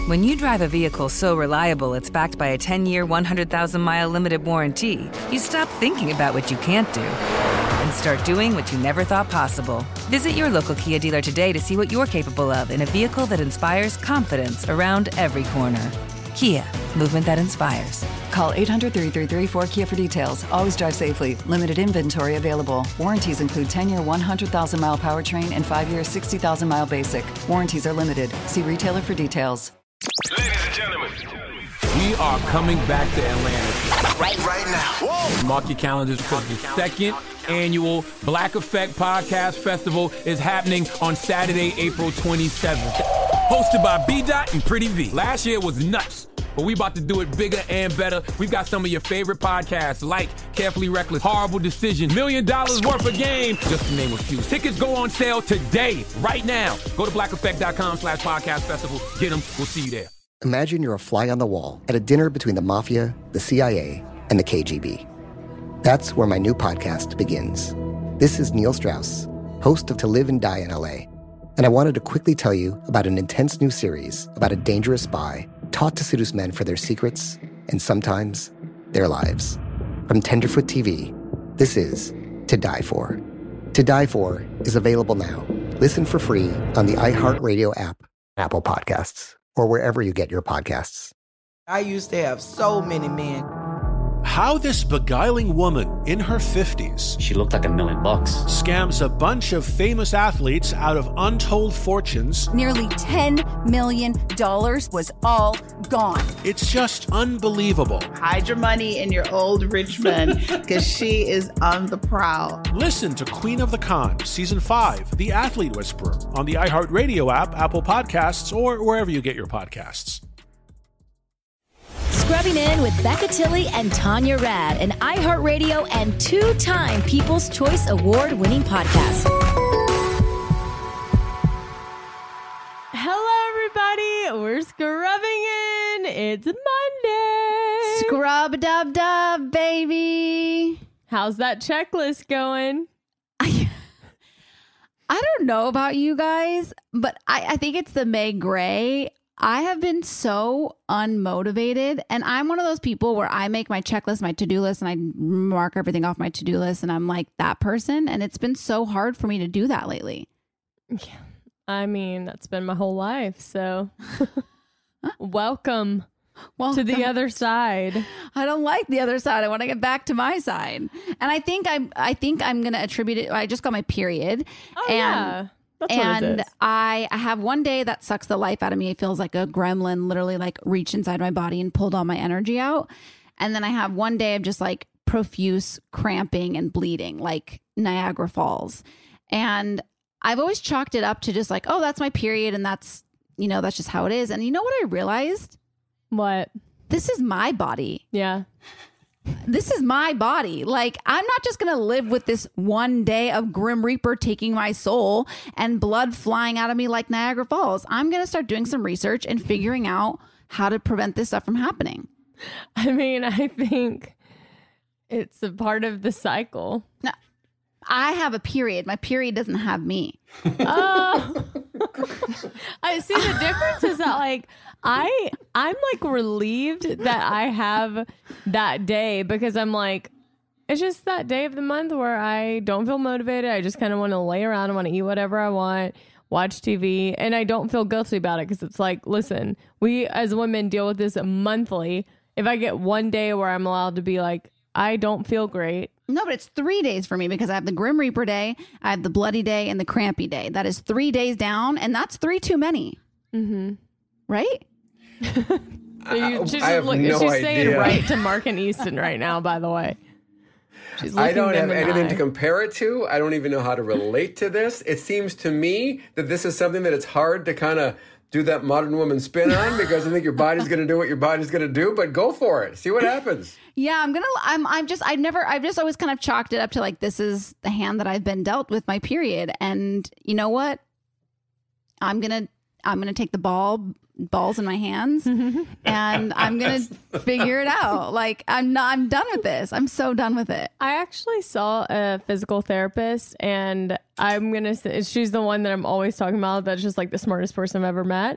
When you drive a vehicle so reliable it's backed by a 10-year, 100,000-mile limited warranty, you stop thinking about what you can't do and start doing what you never thought possible. Visit your local Kia dealer today to see what you're capable of in a vehicle that inspires confidence around every corner. Kia, movement that inspires. Call 800-333-4KIA for details. Always drive safely. Limited inventory available. Warranties include 10-year 100,000-mile powertrain and 5-year 60,000-mile basic. Warranties are limited. See retailer for details. Ladies and gentlemen, we are coming back to Atlanta right now. Whoa! Mark your calendars because the second annual Black Effect Podcast Festival is happening on Saturday, April 27th. Hosted by B-Dot and Pretty V. Last year was nuts, but we about to do it bigger and better. We've got some of your favorite podcasts like Carefully Reckless, Horrible Decision, $1 Million Worth of Game, just to name a few. Tickets go on sale today, right now. Go to blackeffect.com/podcast festival. Get them. We'll see you there. Imagine you're a fly on the wall at a dinner between the mafia, the CIA, and the KGB. That's where my new podcast begins. This is Neil Strauss, host of To Live and Die in LA. And I wanted to quickly tell you about an intense new series about a dangerous spy taught to seduce men for their secrets and sometimes their lives. From Tenderfoot TV, this is To Die For. To Die For is available now. Listen for free on the iHeartRadio app, Apple Podcasts, or wherever you get your podcasts. I used to have so many men. How this beguiling woman in her 50s, she looked like $1 million, scams a bunch of famous athletes out of untold fortunes. Nearly $10 million was all gone. It's just unbelievable. Hide your money in your old rich man, because she is on the prowl. Listen to Queen of the Con, Season 5, The Athlete Whisperer, on the iHeartRadio app, Apple Podcasts, or wherever you get your podcasts. Scrubbing In with Becca Tilley and Tanya Rad, an iHeartRadio and 2-time People's Choice Award-winning podcast. Hello, everybody. We're scrubbing in. It's Monday. Scrub-dub-dub, baby. How's that checklist going? I don't know about you guys, but I think it's the Meg Gray. I have been so unmotivated, and I'm one of those people where I make my checklist, my to-do list, and I mark everything off my to-do list, and I'm like that person, and it's been so hard for me to do that lately. Yeah. I mean, that's been my whole life, so welcome to the other side. I don't like the other side. I want to get back to my side. And I think I'm going to attribute it. I just got my period. Oh, yeah. And I have one day that sucks the life out of me. It feels like a gremlin literally like reached inside my body and pulled all my energy out. And then I have one day of just like profuse cramping and bleeding, like Niagara Falls. And I've always chalked it up to just like, oh, that's my period. And that's just how it is. And you know what I realized? What? This is my body. Yeah. This is my body. Like, I'm not just going to live with this one day of Grim Reaper taking my soul and blood flying out of me like Niagara Falls. I'm going to start doing some research and figuring out how to prevent this stuff from happening. I mean, I think it's a part of the cycle. No, I have a period. My period doesn't have me. Oh. I see the difference is that like I'm like relieved that I have that day because I'm like, it's just that day of the month where I don't feel motivated. I just kind of want to lay around and want to eat whatever I want, watch TV, and I don't feel guilty about it because it's like, listen, we as women deal with this monthly. If I get one day where I'm allowed to be like, I don't feel great. No, but it's 3 days for me because I have the Grim Reaper day, I have the bloody day, and the crampy day. That is 3 days down, and that's 3 too many. Mm-hmm. Right? She's saying right to Mark and Easton right now, by the way. I don't have anything to compare it to. I don't even know how to relate to this. It seems to me that this is something that it's hard to kind of do that modern woman spin on because I think your body's going to do what your body's going to do, but go for it. See what happens. Yeah, I've just always kind of chalked it up to like, this is the hand that I've been dealt with my period. And you know what? I'm going to take the balls in my hands and I'm going to figure it out. Like I'm done with this. I'm so done with it. I actually saw a physical therapist and I'm going to say she's the one that I'm always talking about. That's just like the smartest person I've ever met.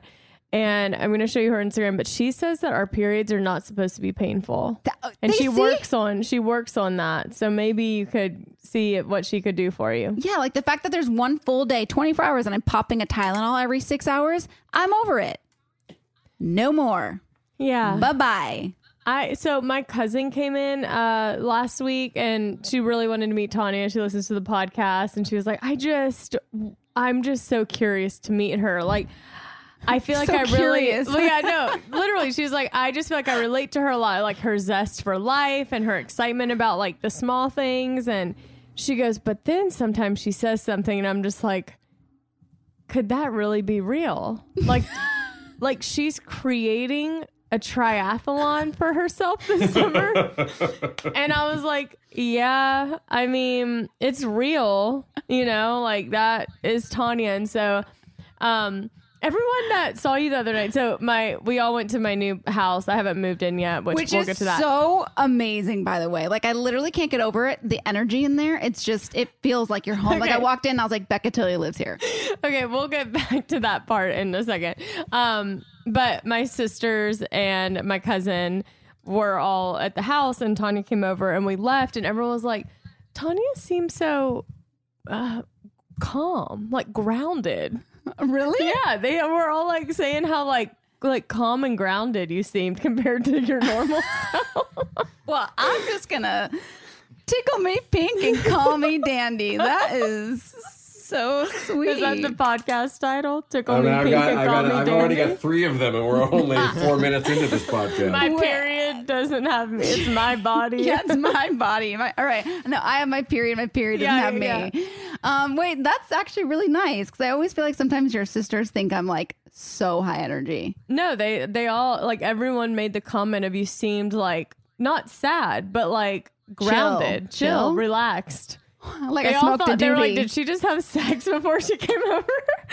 And I'm going to show you her Instagram, but she says that our periods are not supposed to be painful. And she works on that. So maybe you could see what she could do for you. Yeah, like the fact that there's one full day, 24 hours, and I'm popping a Tylenol every 6 hours, I'm over it. No more. Yeah. Bye-bye. So my cousin came in last week, and she really wanted to meet Tanya. She listens to the podcast, and she was like, I'm just so curious to meet her. Like, I feel like curious. Well, yeah, no, literally. She was like, I just feel like I relate to her a lot, like her zest for life and her excitement about like the small things. And she goes, but then sometimes she says something, and I'm just like, could that really be real? Like, like she's creating a triathlon for herself this summer. And I was like, yeah, I mean, it's real, like that is Tanya. And so, everyone that saw you the other night, so we all went to my new house. I haven't moved in yet, which we'll get to that. So amazing, by the way. Like, I literally can't get over it. The energy in there, it feels like you're home. Okay. Like, I walked in and I was like, Becca Tilly lives here. Okay, we'll get back to that part in a second. But my sisters and my cousin were all at the house, and Tanya came over, and we left, and everyone was like, Tanya seems so calm, like grounded. Really? Yeah, they were all like saying how like calm and grounded you seemed compared to your normal self. Well, I'm just gonna tickle me pink and call me dandy. That is so sweet. Is that the podcast title? Tickle me pink and call me dandy? I've already got 3 of them, and we're only 4 minutes into this podcast. My period doesn't have me. It's my body. Yeah, it's my body. All right. No, I have my period. My period doesn't have me. Yeah. Wait, that's actually really nice, because I always feel like sometimes your sisters think I'm like so high energy. No, they all, like, everyone made the comment of you seemed like not sad, but like grounded, chill, relaxed. Like, I smoked a doobie. They were like, did she just have sex before she came over?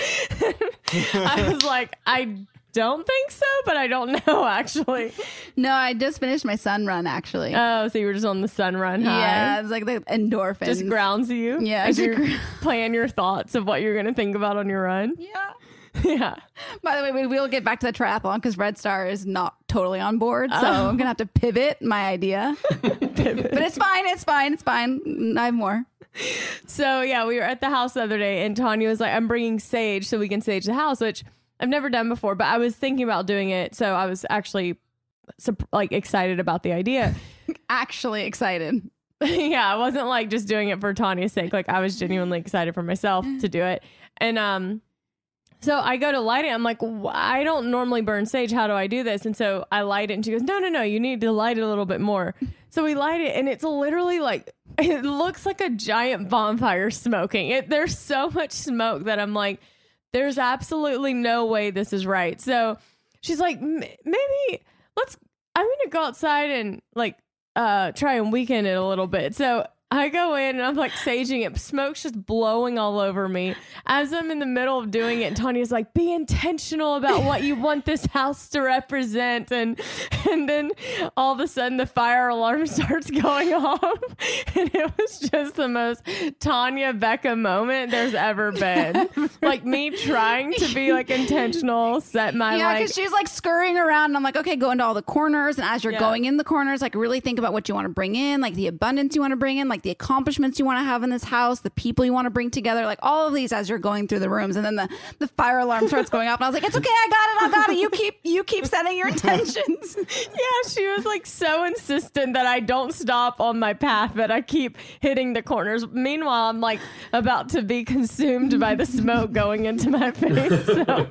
I was like, I don't think so, but I don't know, actually. No, I just finished my sun run, actually. Oh, so you were just on the sun run high. Yeah, it's like the endorphins. Just grounds you? Yeah. As you plan your thoughts of what you're going to think about on your run? Yeah. Yeah. By the way, we will get back to the triathlon, because Red Star is not totally on board, so I'm gonna have to pivot my idea. But it's fine. I have more. So yeah, we were at the house the other day, and Tanya was like, I'm bringing sage so we can sage the house, which I've never done before, but I was thinking about doing it, so I was actually like excited about the idea. Actually excited. Yeah, I wasn't like just doing it for Tanya's sake. Like, I was genuinely excited for myself to do it. And so I go to light it. I'm like, I don't normally burn sage. How do I do this? And so I light it, and she goes, no, you need to light it a little bit more. So we light it, and it's literally like, it looks like a giant bonfire smoking. There's so much smoke that I'm like, there's absolutely no way this is right. So she's like, maybe I'm going to go outside and like try and weaken it a little bit. So I go in, and I'm like saging it. Smoke's just blowing all over me as I'm in the middle of doing it. And Tanya's like, be intentional about what you want this house to represent. And then all of a sudden the fire alarm starts going off. And it was just the most Tanya Becca moment there's ever been. Like, me trying to be like intentional, set my because she's like scurrying around, and I'm like, okay, go into all the corners. And as you're going in the corners, like, really think about what you want to bring in, like the abundance you want to bring in, like the accomplishments you want to have in this house, the people you want to bring together, like all of these as you're going through the rooms. And then the fire alarm starts going off, and I was like, it's okay, I got it. You keep setting your intentions. Yeah, she was like so insistent that I don't stop on my path, but I keep hitting the corners. Meanwhile, I'm like about to be consumed by the smoke going into my face. So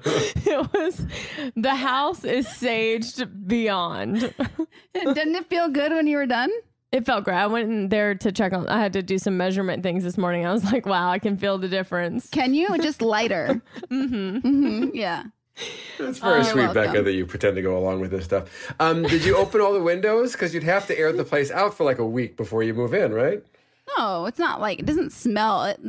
the house is saged beyond. Didn't it feel good when you were done? It felt great. I went in there to check on, I had to do some measurement things this morning. I was like, wow, I can feel the difference. Can you? Just lighter. Yeah. It's very sweet, Becca, that you pretend to go along with this stuff. Did you open all the windows? Because you'd have to air the place out for like a week before you move in, right? No, it's not like, it doesn't smell. It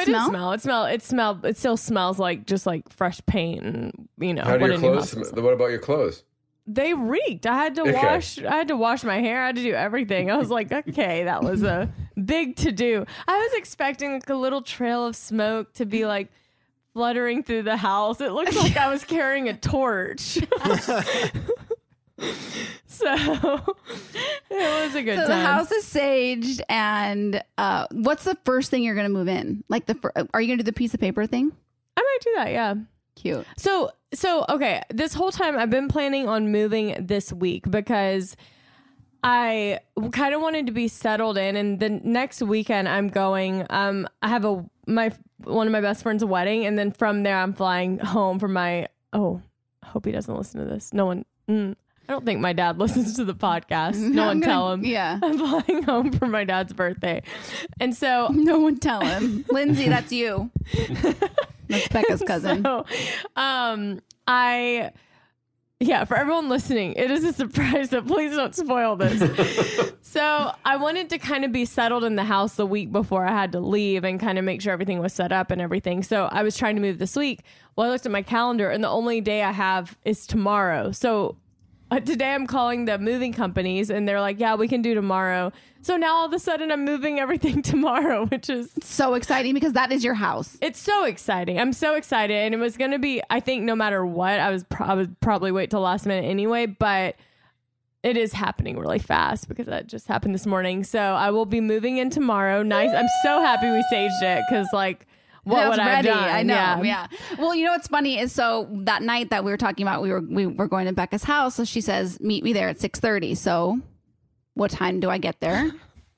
still smells like just like fresh paint and, How do your clothes smell? What about your clothes? They reeked. I had to wash my hair. I had to do everything. I was like, okay, that was a big to do. I was expecting like a little trail of smoke to be like fluttering through the house. It looked like I was carrying a torch. So it was a good time. So the house is saged, and what's the first thing you're going to move in? Like are you going to do the piece of paper thing? I might do that, yeah. Cute. So okay, this whole time I've been planning on moving this week because I kind of wanted to be settled in, and the next weekend I'm going. I have one of my best friend's wedding, and then from there I'm flying home for my. Oh, I hope he doesn't listen to this. No one. I don't think my dad listens to the podcast. No one tell him. Yeah, I'm flying home for my dad's birthday, and so no one tell him. Lindsay, that's you. That's Becca's cousin. So, for everyone listening, it is a surprise, so please don't spoil this. So I wanted to kind of be settled in the house the week before I had to leave and kind of make sure everything was set up and everything. So I was trying to move this week. Well, I looked at my calendar, and the only day I have is tomorrow. So today I'm calling the moving companies, and they're like, yeah, we can do tomorrow. So now all of a sudden I'm moving everything tomorrow, which is so exciting because that is your house. It's so exciting. I'm so excited. And it was going to be, I think no matter what, I would probably wait till last minute anyway, but it is happening really fast because that just happened this morning. So I will be moving in tomorrow. Nice. I'm so happy we saged it because what would I have done? I know. Yeah. Well, you know what's funny is so that night that we were talking about, we were going to Becca's house. So she says, meet me there at 6:30. So what time do I get there?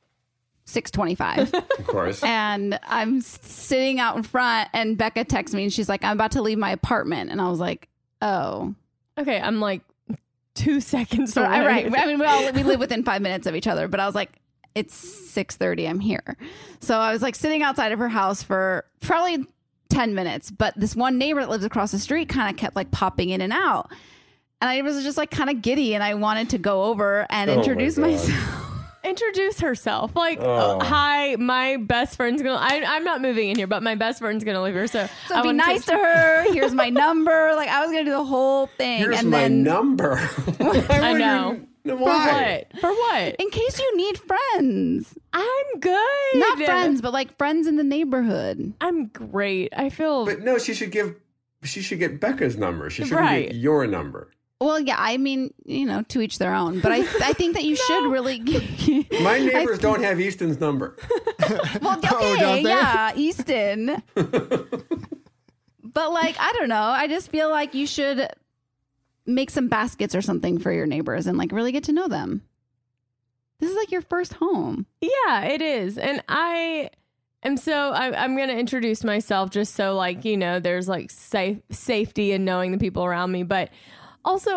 6:25. Of course. And I'm sitting out in front, and Becca texts me, and she's like, I'm about to leave my apartment. And I was like, oh. Okay. I'm like 2 seconds away. Right. I mean, we live within 5 minutes of each other, but I was like, it's 6:30. I'm here. So I was like sitting outside of her house for probably 10 minutes. But this one neighbor that lives across the street kind of kept like popping in and out. And I was just like kind of giddy, and I wanted to go over and introduce myself. Introduce herself. Like, hi, my best friend's I'm not moving in here, but my best friend's going to live here. So be nice to her. Here's my number. Like, I was going to do the whole thing. Here's my number. I know. Why? For what? In case you need friends. I'm good. Not friends, but like friends in the neighborhood. I'm great. I feel. But no, she should get Becca's number. She shouldn't get your number. Well, yeah, I mean, to each their own. But I think that you should really. My neighbors don't have Easton's number. Well, okay, yeah, Easton. But like, I don't know. I just feel like you should make some baskets or something for your neighbors and like really get to know them. This is like your first home. Yeah, it is. And I'm going to introduce myself just so like, there's like safety in knowing the people around me. But also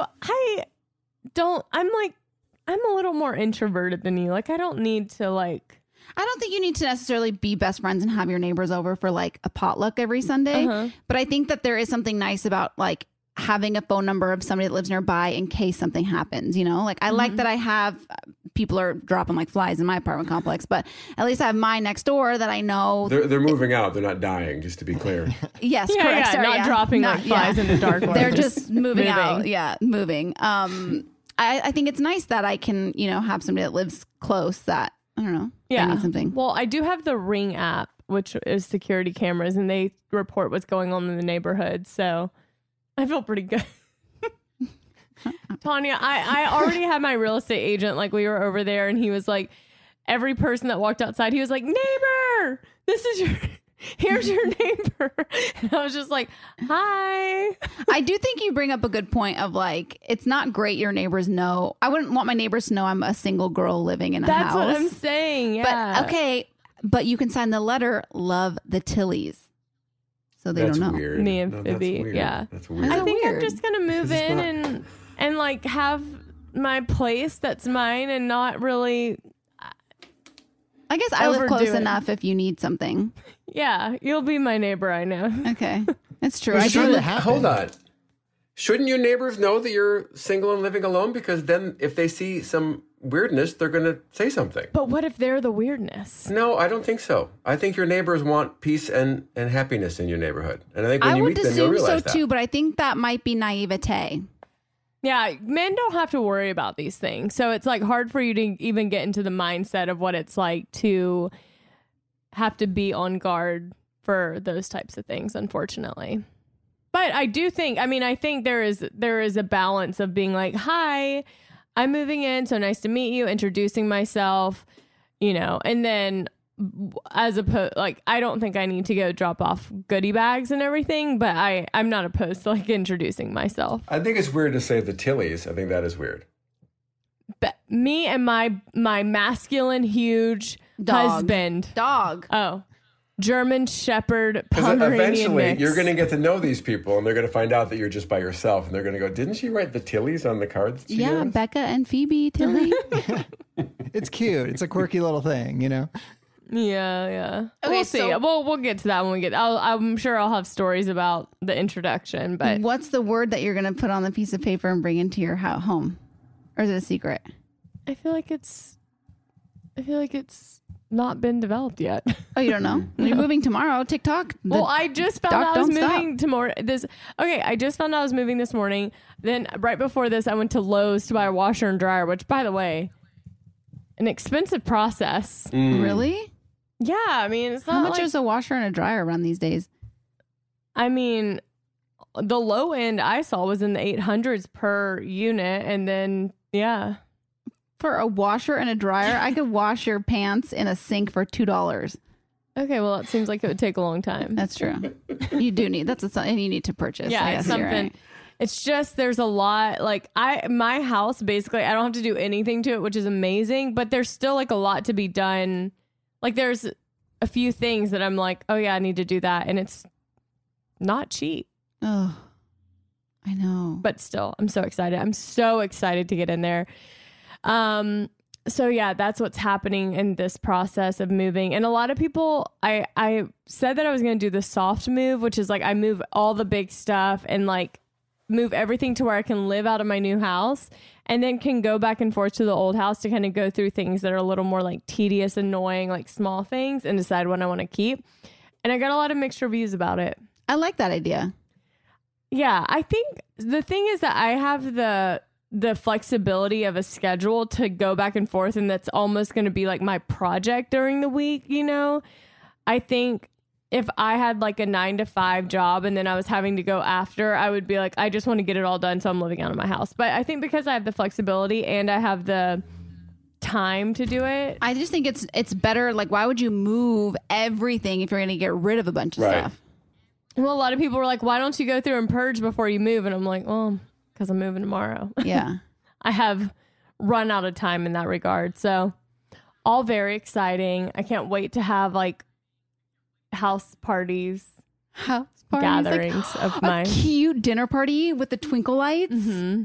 I'm a little more introverted than you. Like, I don't need to like. I don't think you need to necessarily be best friends and have your neighbors over for like a potluck every Sunday. But I think that there is something nice about like having a phone number of somebody that lives nearby in case something happens, like I like that I have people are dropping like flies in my apartment complex, but at least I have mine next door that I know they're moving out. They're not dying, just to be clear. Yes, correct. Yeah, Sorry, not dropping like flies in the dark. They're just moving out. Yeah, moving. I think it's nice that I can, have somebody that lives close that, I don't know. Yeah. I need something. Well, I do have the Ring app, which is security cameras, and they report what's going on in the neighborhood. So I feel pretty good. Tanya, I already had my real estate agent. Like, we were over there, and he was like, every person that walked outside, he was like, neighbor, here's your neighbor. And I was just like, hi. I do think you bring up a good point of like, it's not great your neighbors know. I wouldn't want my neighbors to know I'm a single girl living in a house. That's what I'm saying. Yeah. But okay, but you can sign the letter, love the Tillies. So they don't know. Weird. Me and Phoebe. Yeah. That's weird. I think I'm just going to move in and like have my place that's mine and not really. I guess I live close enough if you need something. Yeah, you'll be my neighbor, I know. Okay. It's true. Hold on. Shouldn't your neighbors know that you're single and living alone? Because then if they see some weirdness, they're going to say something. But what if they're the weirdness? No, I don't think so. I think your neighbors want peace and happiness in your neighborhood. And I think when you meet them, you'll realize that. I would assume so too, but I think that might be naivete. Yeah, men don't have to worry about these things. So it's like hard for you to even get into the mindset of what it's like to have to be on guard for those types of things, unfortunately. But I do think, I think there is a balance of being like, hi, I'm moving in, so nice to meet you, introducing myself, and then as opposed, like, I don't think I need to go drop off goodie bags and everything, but I'm not opposed to like introducing myself. I think it's weird to say the Tillies. I think that is weird. But me and my masculine huge husband. Dog. Oh. German Shepherd Because Pomeranian eventually mix. you're going to get to know these people, and they're going to find out that you're just by yourself, and they're going to go, didn't she write the Tillies on the cards? Yeah, Becca and Phoebe Tilly. It's cute. It's a quirky little thing, Yeah. Okay, We'll see. so- We'll get to that when we get. I'm sure I'll have stories about the introduction. But What's the word that you're going to put on the piece of paper and bring into your home? Or is it a secret? I feel like it's not been developed yet. Oh, you don't know? You're moving tomorrow. TikTok. Well, I just found out I was moving tomorrow. I just found out I was moving this morning. Then right before this, I went to Lowe's to buy a washer and dryer, which, by the way, an expensive process. Really? Yeah, it's not. How much is a washer and a dryer around these days? The low end I saw was in the 800s per unit, and then For a washer and a dryer, I could wash your pants in a sink for $2. Okay, well, it seems like it would take a long time. That's true. You do need and you need to purchase. Yeah, I it's guess you're something. right. It's just there's a lot. Like my house, basically, I don't have to do anything to it, which is amazing. But there's still like a lot to be done. Like there's a few things that I'm like, oh yeah, I need to do that, and it's not cheap. Oh, I know. But still, I'm so excited. I'm so excited to get in there. So yeah, that's what's happening in this process of moving. And a lot of people, I said that I was going to do the soft move, which is like I move all the big stuff and like move everything to where I can live out of my new house and then can go back and forth to the old house to kind of go through things that are a little more like tedious, annoying, like small things and decide what I want to keep. And I got a lot of mixed reviews about it. I like that idea. Yeah, I think the thing is that I have the flexibility of a schedule to go back and forth, and that's almost going to be like my project during the week, I think if I had like a 9-to-5 job and then I was having to go after, I would be like, I just want to get it all done, so I'm living out of my house. But I think because I have the flexibility and I have the time to do it, I just think it's better. Like, why would you move everything if you're going to get rid of a bunch of stuff? Well, a lot of people were like, why don't you go through and purge before you move? And I'm like, well, because I'm moving tomorrow. Yeah. I have run out of time in that regard. So all very exciting. I can't wait to have like house parties, gatherings like, of my cute dinner party with the twinkle lights. Mm-hmm.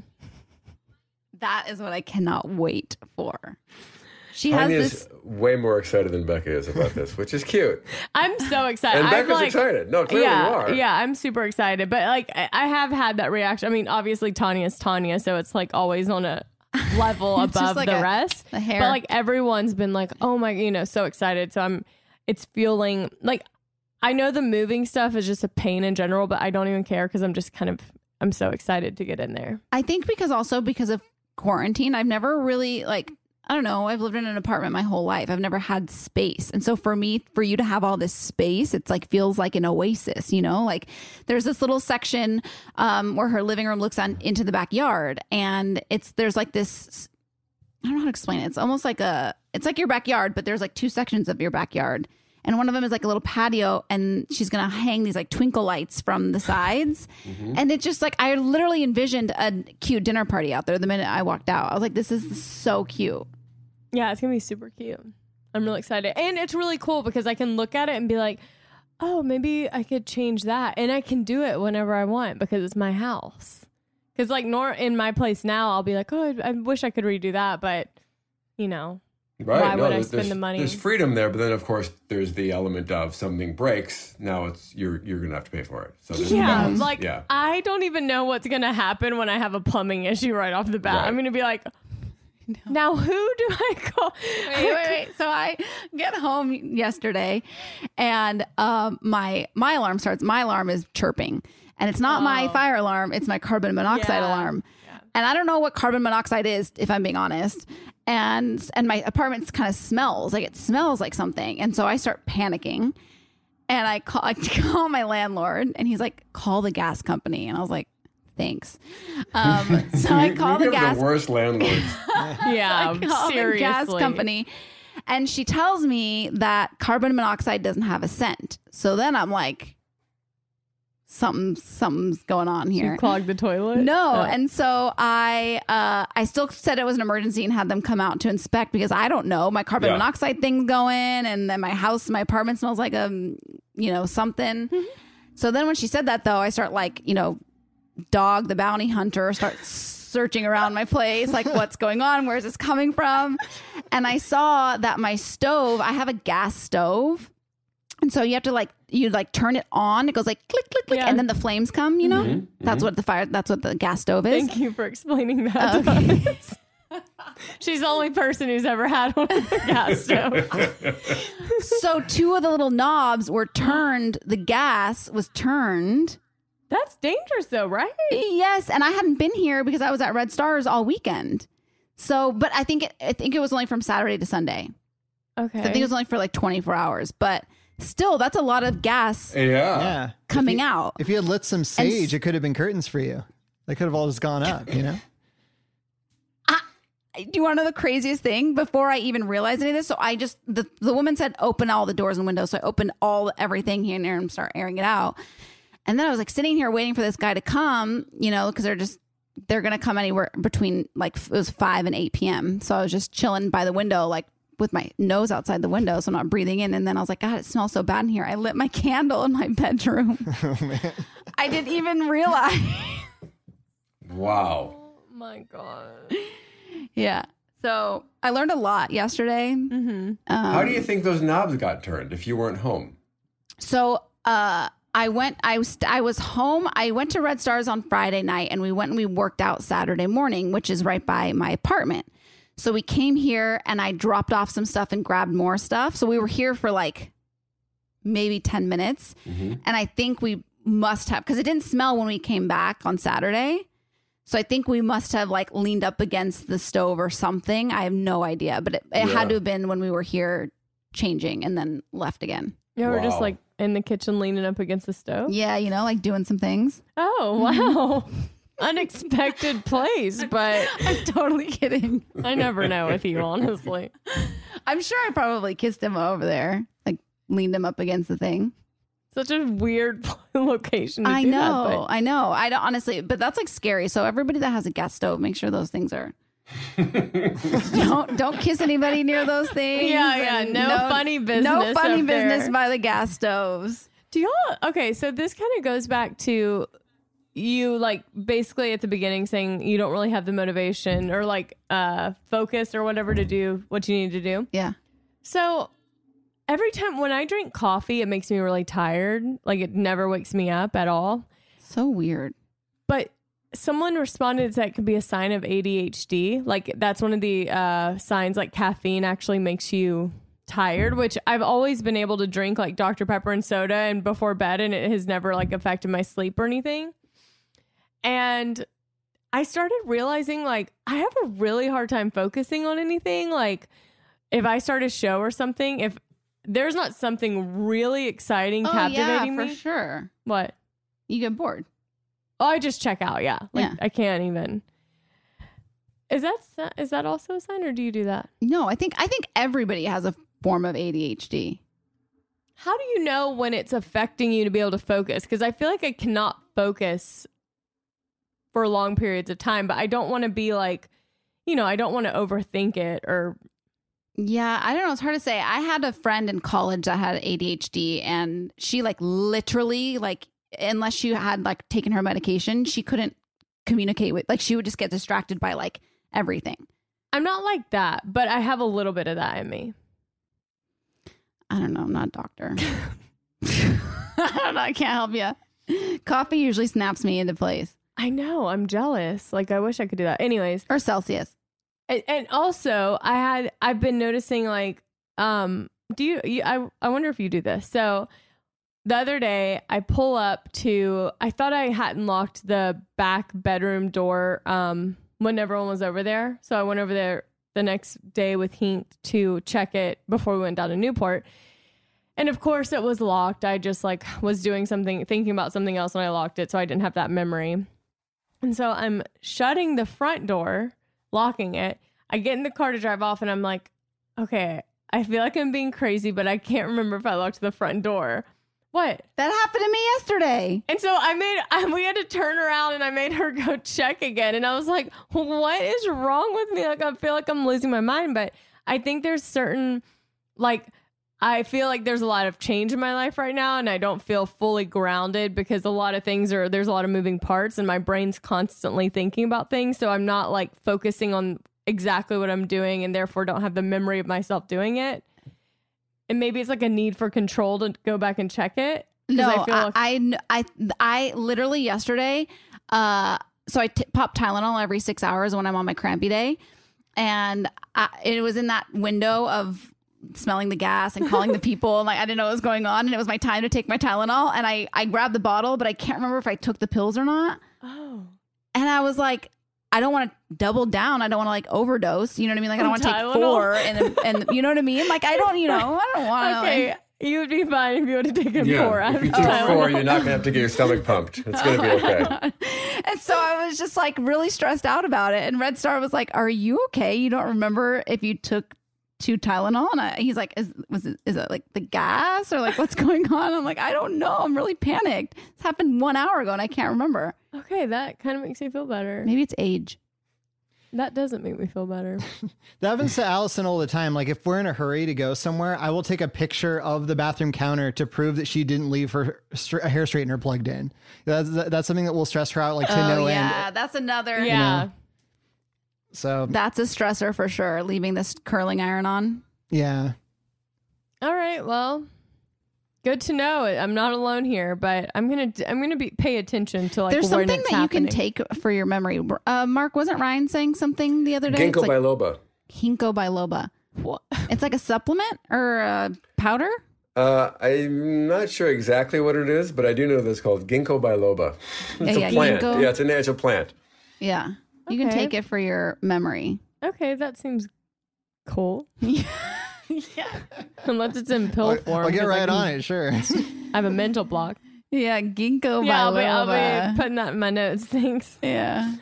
That is what I cannot wait for. She Tanya's has this way more excited than Becca is about this, which is cute. I'm so excited. And Becca's excited. No, clearly you are. Yeah, I'm super excited. But like I have had that reaction. I mean, obviously Tanya's Tanya, so it's like always on a level above like the rest. The hair. But like everyone's been like, oh my, so excited. So it's feeling like I know the moving stuff is just a pain in general, but I don't even care because I'm so excited to get in there. I think because of quarantine, I've never really I don't know. I've lived in an apartment my whole life. I've never had space. And so for you to have all this space, it's like feels like an oasis, like there's this little section where her living room looks into the backyard. And there's like this, I don't know how to explain it. It's almost like it's like your backyard, but there's like two sections of your backyard. And one of them is like a little patio, and she's going to hang these like twinkle lights from the sides. Mm-hmm. And it's just like, I literally envisioned a cute dinner party out there the minute I walked out. I was like, this is so cute. Yeah, it's going to be super cute. I'm really excited. And it's really cool because I can look at it and be like, oh, maybe I could change that. And I can do it whenever I want because it's my house. Because like in my place now, I'll be like, oh, I wish I could redo that. But, Right. Why would I spend the money? There's freedom there, but then of course there's the element of something breaks. Now you're gonna have to pay for it. So I don't even know what's gonna happen when I have a plumbing issue right off the bat. Right. I'm gonna be like, now who do I call? Wait. So I get home yesterday, and my alarm starts. My alarm is chirping, and it's not my fire alarm. It's my carbon monoxide alarm. Yeah. And I don't know what carbon monoxide is, if I'm being honest. And my apartment kind of smells like something. And so I start panicking. And I call my landlord, and he's like, call the gas company. And I was like, thanks. So I call the gas. The worst landlords. Yeah, I call seriously. the gas company, and she tells me that carbon monoxide doesn't have a scent. So then I'm like, something's going on here. You clogged the toilet? No. Oh. And so I still said it was an emergency and had them come out to inspect because I don't know. My carbon monoxide thing's going, and then my apartment smells like something. So then when she said that, though, I start like, Dog the bounty hunter, start searching around my place, like what's going on? Where's this coming from? And I saw that my stove, I have a gas stove. And so you have to you turn it on. It goes like click, click, click. And then the flames come, That's what that's what the gas stove is. Thank you for explaining that to us. She's the only person who's ever had one with a gas stove. So 2 of the little knobs were turned. The gas was turned. That's dangerous though, right? Yes. And I hadn't been here because I was at Red Stars all weekend. So, but I think it was only from Saturday to Sunday. Okay. So I think it was only for like 24 hours, but still, that's a lot of gas coming out. If you had lit some sage, it could have been curtains for you. They could have all just gone up, Do you want to know the craziest thing? Before I even realized any of this, so I just, the woman said, open all the doors and windows. So I opened everything here and there and start airing it out. And then I was like sitting here waiting for this guy to come, because they're going to come anywhere between it was 5 and 8 p.m. So I was just chilling by the window, with my nose outside the window, so I'm not breathing in. And then I was like, God, it smells so bad in here. I lit my candle in my bedroom. Oh, man. I didn't even realize. Wow. Oh my God. Yeah. So I learned a lot yesterday. Mm-hmm. How do you think those knobs got turned if you weren't home? So I was home. I went to Red Stars on Friday night, and we went and we worked out Saturday morning, which is right by my apartment. So we came here and I dropped off some stuff and grabbed more stuff. So we were here for maybe 10 minutes. Mm-hmm. And I think we must have, because it didn't smell when we came back on Saturday. So I think we must have leaned up against the stove or something. I have no idea, but it had to have been when we were here changing and then left again. Yeah, we're just in the kitchen leaning up against the stove. Yeah, doing some things. Oh, wow. Unexpected place, but I'm totally kidding. I never know with you, honestly. I'm sure I probably kissed him over there, leaned him up against the thing. Such a weird location to I do know, that, I know. I don't honestly, but that's scary. So everybody that has a gas stove, make sure those things are. don't kiss anybody near those things. Yeah. No funny business. No funny business there. by the gas stoves. Do y'all? Okay, so this kind of goes back to you basically at the beginning saying you don't really have the motivation or focus or whatever to do what you need to do. Yeah. So every time when I drink coffee, it makes me really tired. It never wakes me up at all. So weird. But someone responded that could be a sign of ADHD. That's one of the signs. Caffeine actually makes you tired, which I've always been able to drink Dr. Pepper and soda and before bed, and it has never affected my sleep or anything. And I started realizing I have a really hard time focusing on anything. If I start a show or something, if there's not something really exciting captivating me. For sure. What? You get bored. Oh, I just check out. Yeah. I can't even. Is that also a sign, or do you do that? No, I think everybody has a form of ADHD. How do you know when it's affecting you to be able to focus? Because I feel like I cannot focus for long periods of time, but I don't want to be I don't want to overthink it or. Yeah, I don't know. It's hard to say. I had a friend in college that had ADHD, and she literally unless she had taken her medication, she couldn't communicate with, she would just get distracted by everything. I'm not like that, but I have a little bit of that in me. I don't know. I'm not a doctor. I don't know. I can't help you. Coffee usually snaps me into place. I know. I'm jealous. I wish I could do that. Anyways. Or Celsius. And also I've been noticing I wonder if you do this. So the other day I pull up to, I thought I hadn't locked the back bedroom door when everyone was over there. So I went over there the next day with Hink to check it before we went down to Newport. And of course it was locked. I just like was doing something, thinking about something else, and I locked it. So I didn't have that memory. And so I'm shutting the front door, locking it. I get in the car to drive off, and I'm like, okay, I feel like I'm being crazy, but I can't remember if I locked the front door. What? That happened to me yesterday. And so we had to turn around, and I made her go check again. And I was like, what is wrong with me? Like, I feel like I'm losing my mind. But I think there's certain, like, I feel like there's a lot of change in my life right now, and I don't feel fully grounded because a lot of things there's a lot of moving parts, and my brain's constantly thinking about things. So I'm not like focusing on exactly what I'm doing, and therefore don't have the memory of myself doing it. And maybe it's like a need for control to go back and check it. No, I literally yesterday, so I pop Tylenol every 6 hours when I'm on my crampy day. And it was in that window of smelling the gas and calling the people, and like I didn't know what was going on, and it was my time to take my Tylenol, and I grabbed the bottle, but I can't remember if I took the pills or not. Oh. And I was like, I don't want to double down. I don't want to like overdose. You know what I mean? Like I don't want to take 4 and you know what I mean? Like I don't want to. Okay. Like, you would be fine if you would have taken 4. If you take 4, you're not going to have to get your stomach pumped. It's going to be okay. And so I was just like really stressed out about it. And Red Star was like, "Are you okay? You don't remember if you took 2 Tylenol?" And he's like, is it like the gas or like what's going on? I'm like, I don't know. I'm really panicked. This happened 1 hour ago and I can't remember. Okay, that kind of makes me feel better. Maybe it's age. That doesn't make me feel better. That happens to Allison all the time. Like if we're in a hurry to go somewhere, I will take a picture of the bathroom counter to prove that she didn't leave her hair straightener plugged in. That's something that will stress her out like to no end. Yeah, that's another. Yeah. You know? So that's a stressor for sure, leaving this curling iron on. Yeah. All right. Well, good to know. I'm not alone here, but I'm gonna pay attention to like. There's when something it's that happening. you can take for your memory. Mark, wasn't Ryan saying something the other day? Ginkgo biloba. Ginkgo biloba. What? It's like a supplement or a powder? I'm not sure exactly what it is, but I do know that it's called ginkgo biloba. It's a plant. Ginkgo. Yeah, it's a natural plant. Yeah. You can take it for your memory. Okay, that seems cool. Yeah. Unless it's in pill form. I'll get right on it, sure. I have a mental block. Yeah, ginkgo biloba. Yeah, I'll be putting that in my notes. Thanks. Yeah.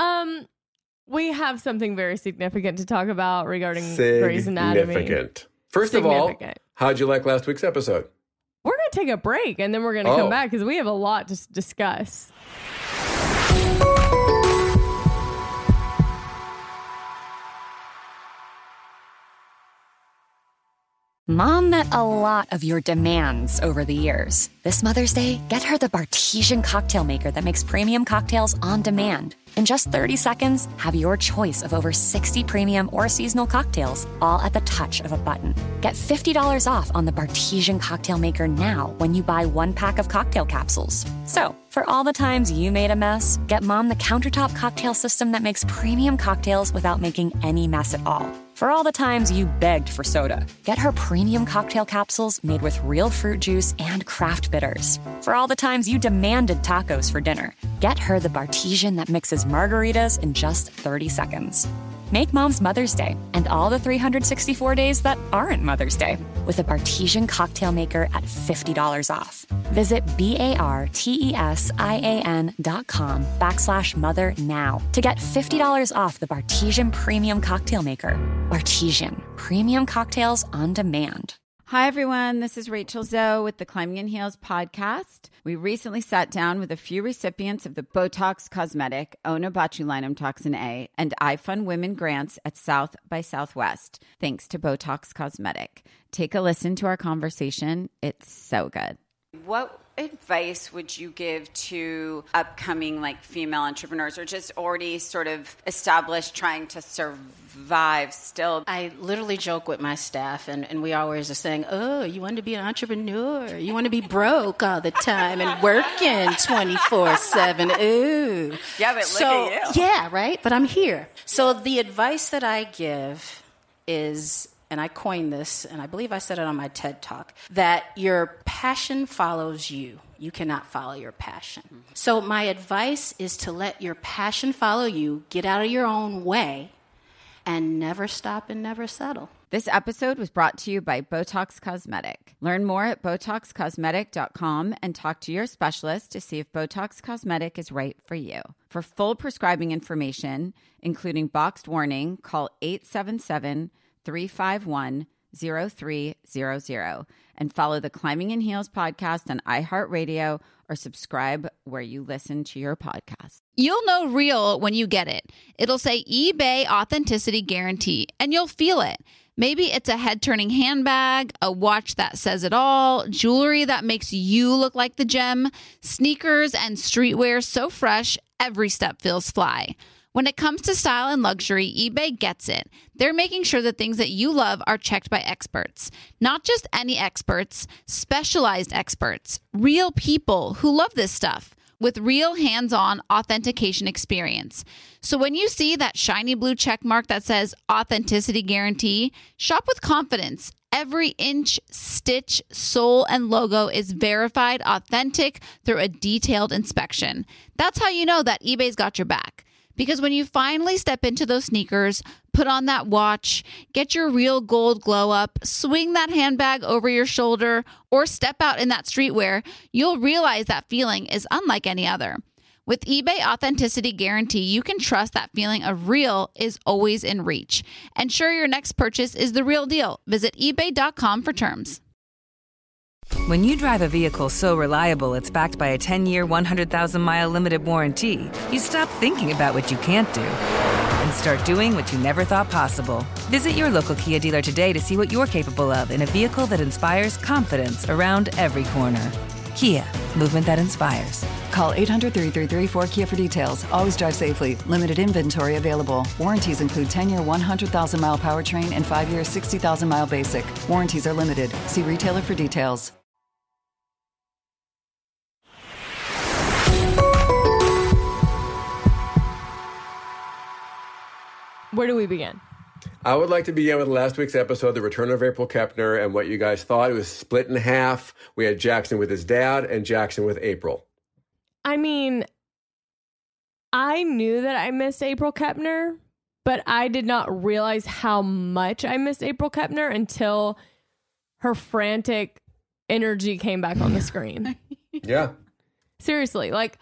We have something very significant to talk about regarding Grey's Anatomy. Significant. First of all, how'd you like last week's episode? We're going to take a break, and then we're going to come back because we have a lot to discuss. Mom met a lot of your demands over the years. This Mother's Day, get her the Bartesian cocktail maker that makes premium cocktails on demand. In just 30 seconds, have your choice of over 60 premium or seasonal cocktails, all at the touch of a button. Get $50 off on the Bartesian cocktail maker now when you buy 1 pack of cocktail capsules. So, for all the times you made a mess, get Mom the countertop cocktail system that makes premium cocktails without making any mess at all. For all the times you begged for soda, get her premium cocktail capsules made with real fruit juice and craft bitters. For all the times you demanded tacos for dinner, get her the Bartesian that mixes margaritas in just 30 seconds. Make Mom's Mother's Day and all the 364 days that aren't Mother's Day with a Bartesian cocktail maker at $50 off. Visit BARTESIAN.com/mother now to get $50 off the Bartesian Premium Cocktail Maker. Bartesian, premium cocktails on demand. Hi, everyone. This is Rachel Zoe with the Climbing in Heels podcast. We recently sat down with a few recipients of the Botox Cosmetic, Onabotulinum Toxin A, and iFund Women grants at South by Southwest, thanks to Botox Cosmetic. Take a listen to our conversation. It's so good. What advice would you give to upcoming female entrepreneurs or just already sort of established trying to survive still? I literally joke with my staff and we always are saying, oh, you want to be an entrepreneur? You want to be broke all the time and working 24/7. Ooh. Yeah, but look at you. Yeah, right? But I'm here. So the advice that I give is, and I coined this, and I believe I said it on my TED Talk, that your passion follows you. You cannot follow your passion. Mm-hmm. So my advice is to let your passion follow you, get out of your own way, and never stop and never settle. This episode was brought to you by Botox Cosmetic. Learn more at BotoxCosmetic.com and talk to your specialist to see if Botox Cosmetic is right for you. For full prescribing information, including boxed warning, call 877-351-0300 and follow the Climbing in Heels podcast on iHeartRadio or subscribe where you listen to your podcast. You'll know real when you get it. It'll say eBay Authenticity Guarantee, and you'll feel it. Maybe it's a head-turning handbag, a watch that says it all, jewelry that makes you look like the gem, sneakers and streetwear so fresh, every step feels fly. When it comes to style and luxury, eBay gets it. They're making sure the things that you love are checked by experts. Not just any experts, specialized experts, real people who love this stuff with real hands-on authentication experience. So when you see that shiny blue check mark that says Authenticity Guarantee, shop with confidence. Every inch, stitch, sole, and logo is verified authentic through a detailed inspection. That's how you know that eBay's got your back. Because when you finally step into those sneakers, put on that watch, get your real gold glow up, swing that handbag over your shoulder, or step out in that streetwear, you'll realize that feeling is unlike any other. With eBay Authenticity Guarantee, you can trust that feeling of real is always in reach. Ensure your next purchase is the real deal. Visit eBay.com for terms. When you drive a vehicle so reliable it's backed by a 10-year, 100,000-mile limited warranty, you stop thinking about what you can't do and start doing what you never thought possible. Visit your local Kia dealer today to see what you're capable of in a vehicle that inspires confidence around every corner. Kia, movement that inspires. Call 800-333-4KIA for details. Always drive safely. Limited inventory available. Warranties include 10-year, 100,000-mile powertrain and 5-year, 60,000-mile basic. Warranties are limited. See retailer for details. Where do we begin? I would like to begin with last week's episode, The Return of April Kepner, and what you guys thought. It was split in half. We had Jackson with his dad and Jackson with April. I mean, I knew that I missed April Kepner, but I did not realize how much I missed April Kepner until her frantic energy came back on the screen. Yeah. Seriously, like,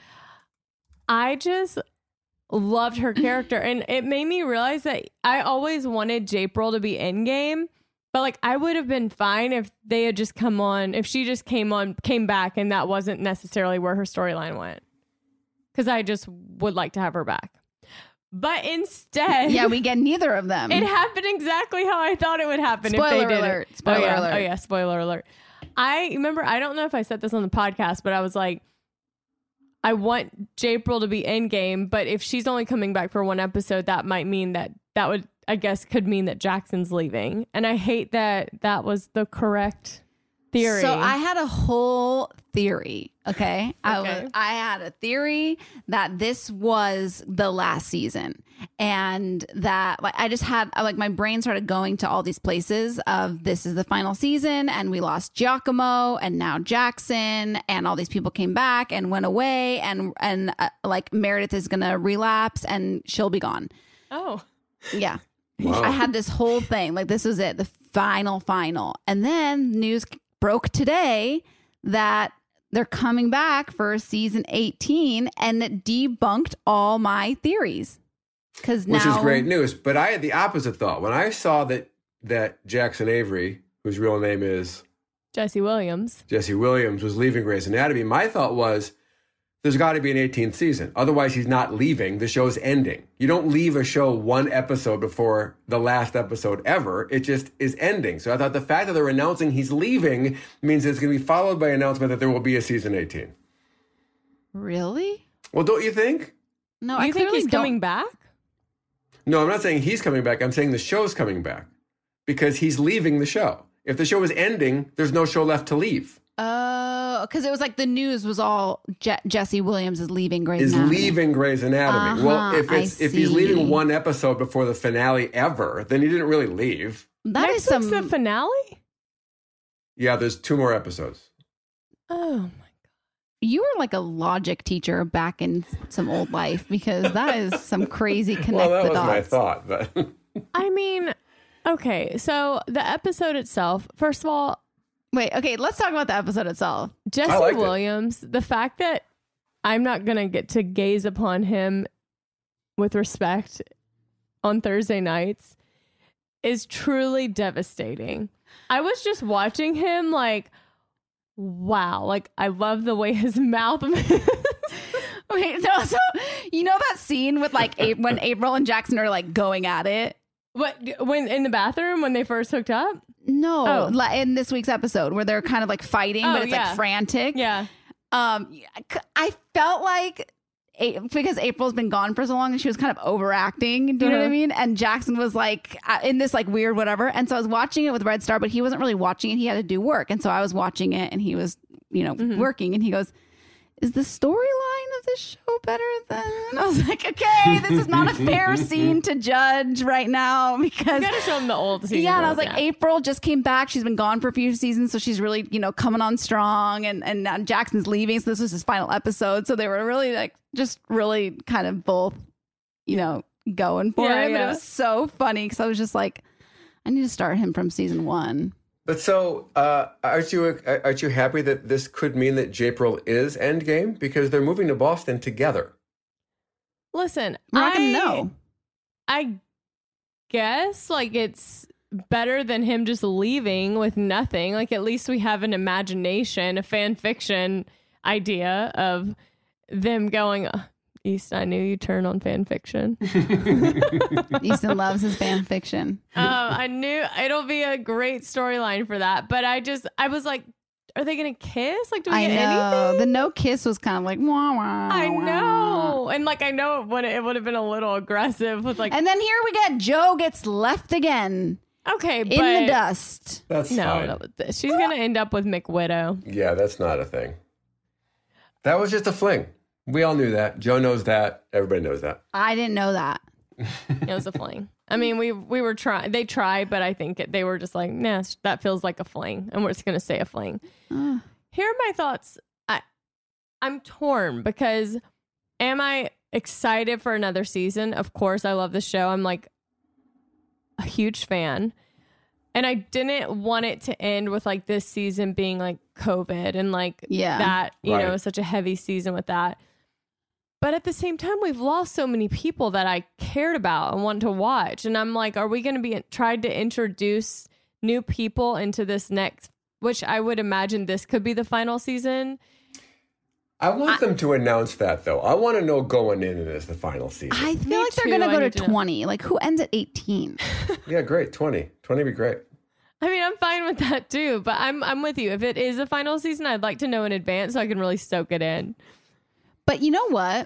I just loved her character, and it made me realize that I always wanted Japril to be Endgame, but like I would have been fine if they had just come on, if she just came back and that wasn't necessarily where her storyline went, because I just would like to have her back. But instead, yeah, we get neither of them. It happened exactly how I thought it would happen. Spoiler if they did alert. It. Spoiler alert. alert. Oh yeah, spoiler alert. I remember, I don't know if I said this on the podcast, but I was like, I want Japril to be Endgame, but if she's only coming back for one episode, that might mean that would, I guess, could mean that Jackson's leaving. And I hate that that was the correct theory. So I had a whole theory. Okay. I had a theory that this was the last season, and that like I just had like my brain started going to all these places of this is the final season, and we lost Giacomo and now Jackson, and all these people came back and went away, and like Meredith is gonna relapse and she'll be gone. Oh yeah. Wow. I had this whole thing like this was it, the final, and then news broke today that they're coming back for season 18, and it debunked all my theories. Which is great news. But I had the opposite thought. When I saw that Jackson Avery, whose real name is Jesse Williams, was leaving Grey's Anatomy, my thought was, there's got to be an 18th season. Otherwise, he's not leaving. The show's ending. You don't leave a show one episode before the last episode ever. It just is ending. So I thought the fact that they're announcing he's leaving means it's going to be followed by an announcement that there will be a season 18. Really? Well, don't you think? No, I think he's coming back? No, I'm not saying he's coming back. I'm saying the show's coming back because he's leaving the show. If the show is ending, there's no show left to leave. Oh, because it was like the news was all Jesse Williams is leaving Grey's Anatomy. Leaving Grey's Anatomy. Well, if he's leaving one episode before the finale ever, then he didn't really leave. That is the finale? Yeah, there's 2 more episodes. Oh my God. You were like a logic teacher back in some old life, because that is some crazy connect Well, that the was dots. my thought, but I mean, Okay, so the episode itself, first of all, wait, okay, let's talk about the episode itself. Jesse Williams, the fact that I'm not going to get to gaze upon him with respect on Thursday nights is truly devastating. I was just watching him like, wow, like I love the way his mouth moves. Wait, no, so you know that scene with like when April and Jackson are like going at it? What, when in the bathroom when they first hooked up? No, in this week's episode where they're kind of like fighting, but it's like frantic. Yeah. I felt like because April's been gone for so long and she was kind of overacting. Do you know what I mean? And Jackson was like in this like weird whatever. And so I was watching it with Red Star, but he wasn't really watching it. He had to do work. And so I was watching it and he was, working. And he goes, is the storyline of this show better than... I was like, okay, this is not a fair scene to judge right now because... You gotta show them the old season. Yeah, and I was like, April just came back. She's been gone for a few seasons, so she's really, coming on strong. And now Jackson's leaving, so this was his final episode. So they were really, like, just really kind of both, going for it. But it was so funny because I was just like, I need to start him from season 1. But so, aren't you happy that this could mean that J-April is Endgame? Because they're moving to Boston together. Listen, we're not gonna know. I guess like it's better than him just leaving with nothing. Like at least we have an imagination, a fan fiction idea of them going. Easton, I knew you turned on fan fiction. Easton loves his fan fiction. I knew it'll be a great storyline for that. But I was like, are they going to kiss? Like, do we get anything? The no kiss was kind of like, wah, wah, I know. And like, I know it would have been a little aggressive with like. And then here we get Joe gets left again. Okay, but. In the dust. That's fine. No, she's going to end up with McWidow. Yeah, that's not a thing. That was just a fling. We all knew that. Joe knows that. Everybody knows that. I didn't know that. It was a fling. I mean, we were trying. They tried, but I think they were just like, nah, that feels like a fling, and we're just gonna say a fling. Here are my thoughts. I'm torn because am I excited for another season? Of course, I love the show. I'm like a huge fan. And I didn't want it to end with like this season being like COVID and like that, such a heavy season with that. But at the same time, we've lost so many people that I cared about and wanted to watch. And I'm like, are we going to be tried to introduce new people into this next, which I would imagine this could be the final season. I want them to announce that, though. I want to know going in as the final season. I feel like they're going to go to 20. Like, who ends at 18? Yeah, great. 20. 20 would be great. I mean, I'm fine with that, too. But I'm with you. If it is a final season, I'd like to know in advance so I can really soak it in. But you know what?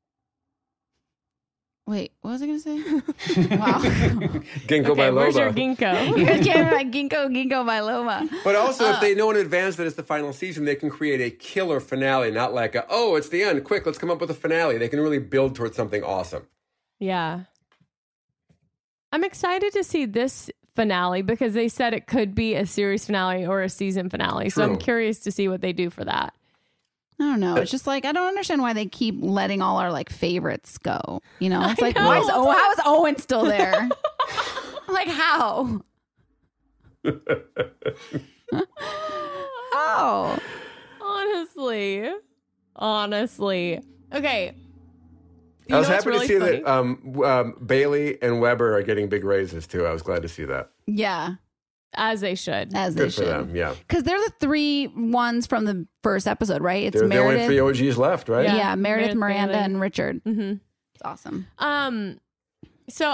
Wait, what was I going to say? Wow. Ginkgo biloba. Where's your ginkgo? You guys can't like ginkgo biloba. But also, if they know in advance that it's the final season, they can create a killer finale, not like it's the end. Quick, let's come up with a finale. They can really build towards something awesome. Yeah. I'm excited to see this finale because they said it could be a series finale or a season finale. True. So I'm curious to see what they do for that. I don't know. It's just like, I don't understand why they keep letting all our like favorites go. You know, it's like, how is Owen still there? Like, how? How? Honestly. Okay. I was happy to see that Bailey and Weber are getting big raises too. I was glad to see that. Yeah. As they should. Good for them, yeah. Because they're the three ones from the first episode, right? It's they're Meredith. the only 3 OGs left, right? Yeah, Meredith, Miranda, and Richard. Mm-hmm. It's awesome. So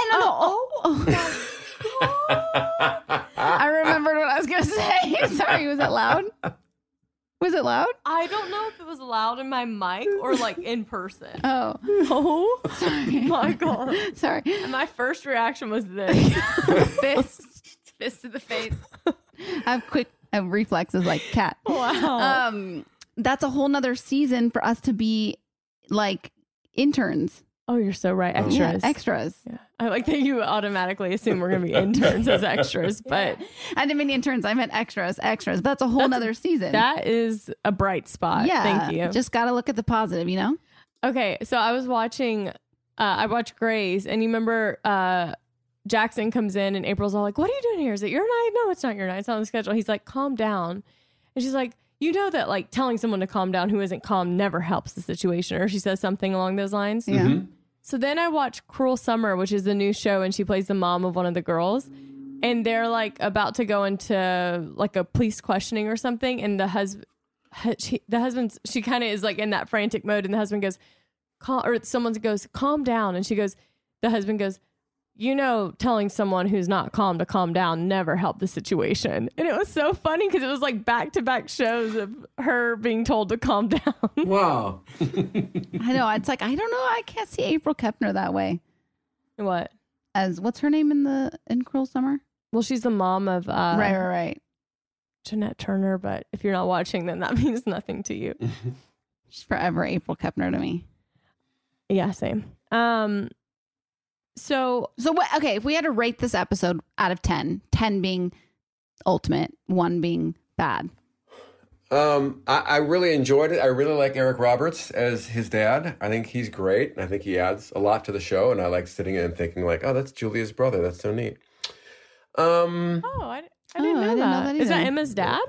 I remembered what I was going to say. Sorry, was that loud? Was it loud? I don't know if it was loud in my mic or like in person. Oh, sorry. My God. Sorry. And my first reaction was this. Fist to the face. I have quick reflexes like cat. Wow. That's a whole nother season for us to be like interns. Oh, you're so right. Extras. Yeah, extras. Yeah. I like that you automatically assume we're going to be interns as extras, but I didn't mean interns. I meant extras. But that's a whole nother season. That is a bright spot. Yeah. Thank you. Just got to look at the positive, you know? Okay. So I was watching, I watched Grey's, and you remember Jackson comes in and April's all like, what are you doing here? Is it your night? No, it's not your night. It's not on the schedule. He's like, calm down. And she's like, you know that like telling someone to calm down who isn't calm never helps the situation. Or she says something along those lines. Yeah. Mm-hmm. So then I watch Cruel Summer, which is the new show, and she plays the mom of one of the girls. And they're like about to go into like a police questioning or something. And the husband, she kind of is like in that frantic mode. And the husband goes, someone goes, calm down. And the husband goes, you know, telling someone who's not calm to calm down never helped the situation. And it was so funny because it was like back-to-back shows of her being told to calm down. Wow. I know. It's like, I don't know. I can't see April Kepner that way. What? As what's her name in Cruel Summer? Well, she's the mom of right. Jeanette Turner, but if you're not watching, then that means nothing to you. She's forever April Kepner to me. Yeah, same. So what? Okay, if we had to rate this episode out of 10, 10 being ultimate, 1 being bad. I really enjoyed it. I really like Eric Roberts as his dad. I think he's great. I think he adds a lot to the show, and I like sitting in and thinking like, oh, that's Julia's brother. That's so neat. I didn't know that. Is that Emma's dad?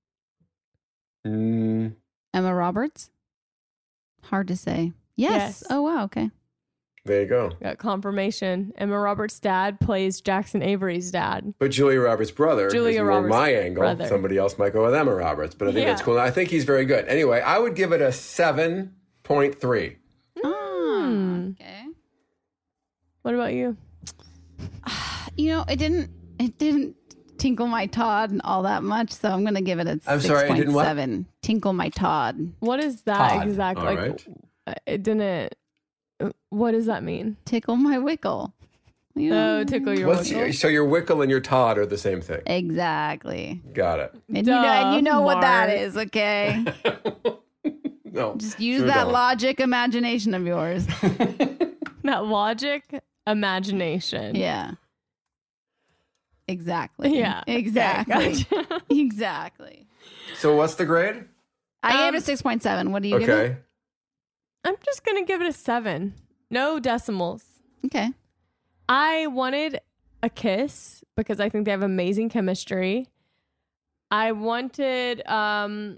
Emma Roberts? Hard to say. Yes. Oh, wow. Okay. There you go. Got confirmation. Emma Roberts' dad plays Jackson Avery's dad. But Julia Roberts' brother is more Roberts' my angle. brother. Somebody else might go with Emma Roberts, but I think that's cool. I think he's very good. Anyway, I would give it a 7.3. Okay. What about you? You know, it didn't tinkle my Todd all that much, so I'm going to give it a 6.7. I'm sorry, it didn't what? Tinkle my Todd. What is that Todd. exactly? All like, right. It didn't. What does that mean? Tickle my wickle. You know? Oh, tickle your wickle. So your wickle and your Todd are the same thing. Exactly. Got it. And you know what that is, okay? No. Just use that logic imagination of yours. That logic imagination. Yeah. Exactly. Yeah. Exactly. Okay, gotcha. Exactly. So what's the grade? I gave it a 6.7. What do you give it? I'm just going to give it a 7. No decimals. Okay. I wanted a kiss because I think they have amazing chemistry. I wanted a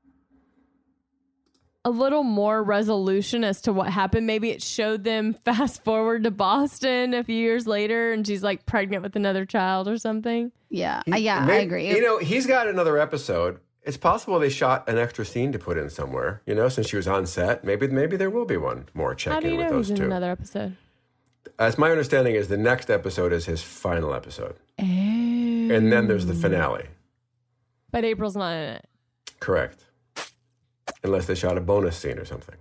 little more resolution as to what happened. Maybe it showed them fast forward to Boston a few years later and she's like pregnant with another child or something. Yeah. I agree. You know, he's got another episode. It's possible they shot an extra scene to put in somewhere, you know, since she was on set. Maybe there will be one more check in with those two. How do you know he's in another episode? As my understanding is the next episode is his final episode. Oh. And then there's the finale. But April's not in it. Correct. Unless they shot a bonus scene or something.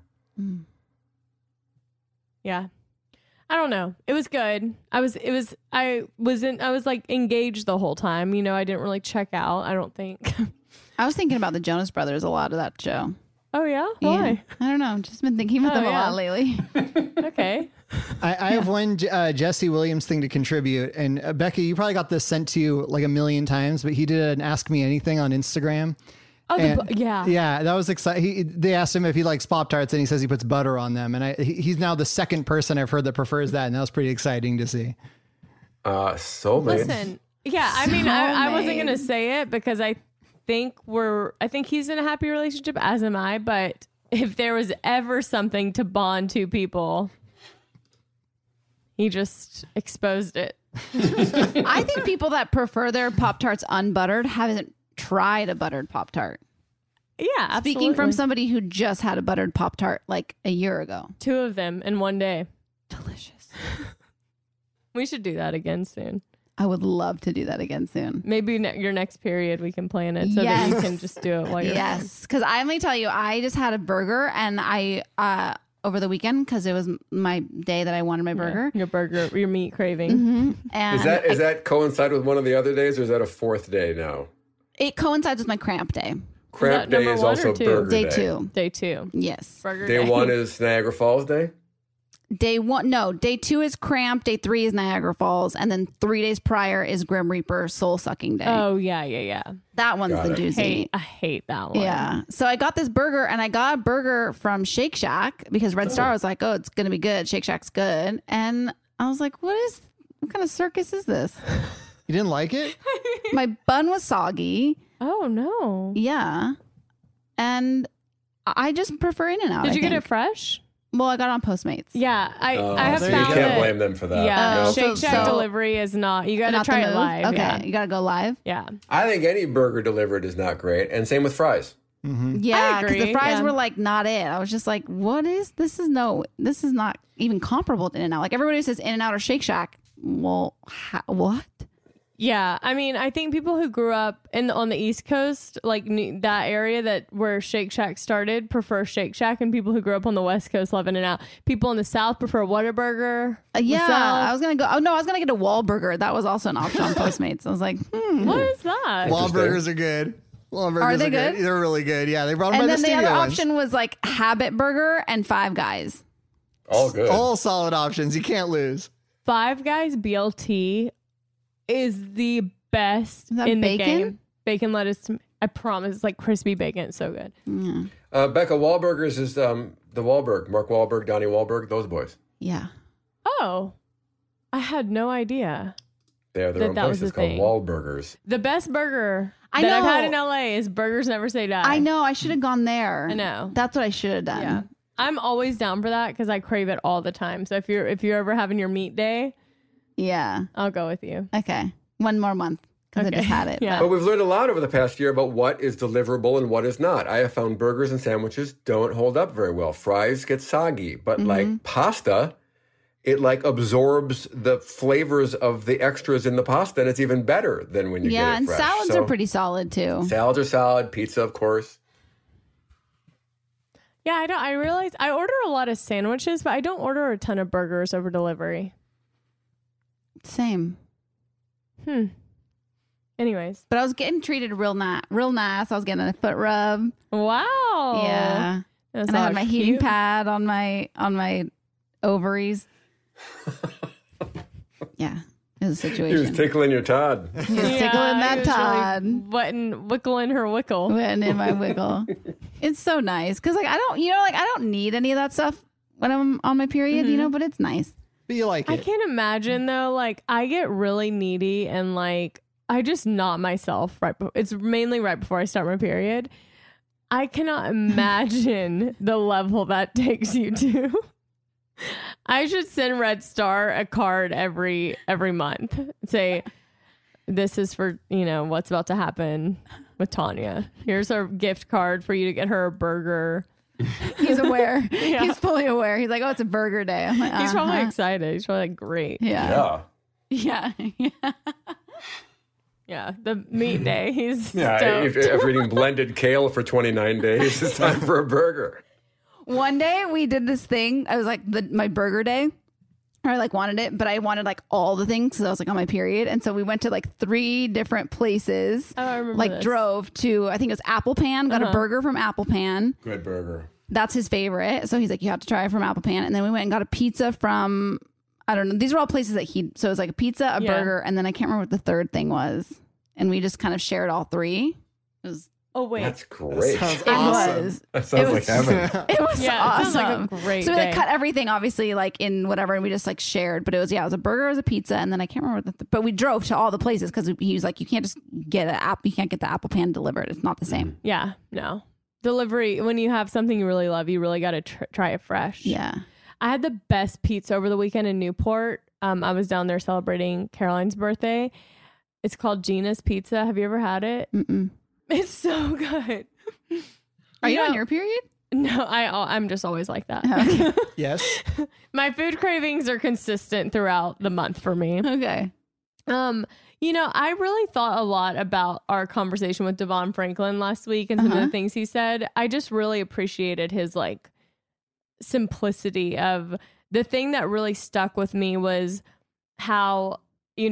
Yeah. I don't know. It was good. I was like engaged the whole time. You know, I didn't really check out, I don't think. I was thinking about the Jonas Brothers a lot of that show. Oh, yeah? Why? Yeah. I don't know. Just been thinking about them a lot lately. Okay. I have one Jesse Williams thing to contribute. And Becky, you probably got this sent to you like a million times, but he did an Ask Me Anything on Instagram. Oh, yeah. Yeah, that was exciting. They asked him if he likes Pop-Tarts, and he says he puts butter on them. And he's now the second person I've heard that prefers that, and that was pretty exciting to see. Soulmates. Listen, yeah, I mean, I wasn't going to say it because I think he's in a happy relationship, as am I, but if there was ever something to bond two people, he just exposed it. I think people that prefer their Pop-Tarts unbuttered haven't tried a buttered Pop-Tart. Yeah, absolutely. Speaking from somebody who just had a buttered Pop-Tart like a year ago. 2 of them in one day. Delicious. We should do that again soon. I would love to do that again soon. Maybe your next period we can plan it so that you can just do it while you're Yes, because let me tell you, I just had a burger and I over the weekend because it was my day that I wanted my burger. Your meat craving. Mm-hmm. And Is that coincide with one of the other days, or is that a 4th day now? It coincides with my cramp day. Cramp day is also burger day. Day 2. Day 2. Yes. Burger day 1 is Niagara Falls day? Day 2 is cramp. Day 3 is Niagara Falls. And then 3 days prior is Grim Reaper soul sucking day. Oh, yeah. That one's the doozy. I hate that one. Yeah. So I got this burger, and I got a burger from Shake Shack because Red Star was like, oh, it's going to be good. Shake Shack's good. And I was like, what what kind of circus is this? You didn't like it? My bun was soggy. Oh, no. Yeah. And I just prefer In-N-Out. Did you get it fresh? Well, I got it on Postmates. Yeah, I have so found you can't it. blame them for that. Yeah, no? Shake Shack delivery is not. You got to Not the try it move? live. Okay, Yeah. you got to go live. Yeah. I think any burger delivered is not great, and same with fries. Yeah, because the agree, fries yeah. were like not it. I was just like, what is this? Is not even comparable to In-N-Out. Like everybody says In-N-Out or Shake Shack. Well, what? Yeah, I mean, I think people who grew up on the East Coast, like that area where Shake Shack started, prefer Shake Shack, and people who grew up on the West Coast love In-N-Out. People in the South prefer Whataburger. Yeah, Myself. I was gonna go. Oh no, I was gonna get a Wahlburger. That was also an option on Postmates. I was like, What is that? Wahlburgers are good. Wahlburgers Are they good? They're really good. Yeah, they brought them and by then the the studio other ones. option was like Habit Burger and Five Guys. All good. All solid options. You can't lose. Five Guys BLT is the best Is that in bacon? the game. Bacon, lettuce. I promise, it's like crispy bacon. It's so good. Becca, Wahlburgers is the Wahlberg, Mark Wahlberg, Donnie Wahlberg, those boys. Yeah. Oh, I had no idea. They have their own That place. was It's a called thing. Wahlburgers. The best burger I that I've had know. in LA is Burgers Never Say Die. I know. I should have gone there. I know. That's what I should have done. Yeah. I'm always down for that because I crave it all the time. So if you're ever having your meat day, Yeah. I'll go with you. Okay. One more month because I just had it. Yeah. But we've learned a lot over the past year about what is deliverable and what is not. I have found burgers and sandwiches don't hold up very well. Fries get soggy, but like pasta, it like absorbs the flavors of the extras in the pasta, and it's even better than when you Yeah, get it and fresh. salads So, are pretty solid too. Salads are solid. Pizza, of course. Yeah, I realize I order a lot of sandwiches, but I don't order a ton of burgers over delivery. Same. Anyways. But I was getting treated real nice. I was getting a foot rub. Wow. Yeah. That's And I all had my heating cute. pad on my ovaries. Yeah. It was a He situation. was tickling your Todd. He was tickling that Todd. Wickling her wickle. Wetting in my wiggle. It's so nice. Because like I don't need any of that stuff when I'm on my period, but it's nice. But you like I it. can't imagine though, like I get really needy and like I just not myself it's mainly right before I start my period. I cannot imagine the level that takes you to. I should send Red Star a card every month. Say, this is for, what's about to happen with Tanya. Here's our gift card for you to get her a burger. He's aware. Yeah. He's fully aware. He's like, oh, it's a burger day. I'm like, He's probably uh-huh. excited. He's probably like, great. Yeah. Yeah. Yeah, the meat day. He's Yeah, stoked. after eating blended kale for 29 days, it's time for a burger. One day we did this thing. I was like my burger day. I like wanted it, but I wanted like all the things because I was like on my period. And so we went to like 3 different places. Oh, I remember like this. drove to, I think it was Apple Pan, got a burger from Apple Pan. Good burger. That's his favorite. So he's like, you have to try it from Apple Pan. And then we went and got a pizza from, I don't know. These were all places that so it was like a pizza, a Yeah. burger, and then I can't remember what the third thing was. And we just kind of shared all 3. It was Oh, wait. That's great. That sounds It awesome. was. That sounds like heaven. It was Yeah, it awesome. sounds like a great so we like day. cut everything obviously like in whatever, and we just like shared. But it was a burger, it was a pizza, and then I can't remember but we drove to all the places because he was like, you can't just get you can't get the Apple Pan delivered. It's not the same. Yeah, no. Delivery, when you have something you really love, you really got to try it fresh. Yeah. I had the best pizza over the weekend in Newport. I was down there celebrating Caroline's birthday. It's called Gina's Pizza. Have you ever had it? Mm-mm. It's so good. Are you on your period? No, I'm just always like that. Okay. Yes. My food cravings are consistent throughout the month for me. Okay. I really thought a lot about our conversation with Devon Franklin last week and some of the things he said. I just really appreciated his like simplicity of the thing that really stuck with me was how,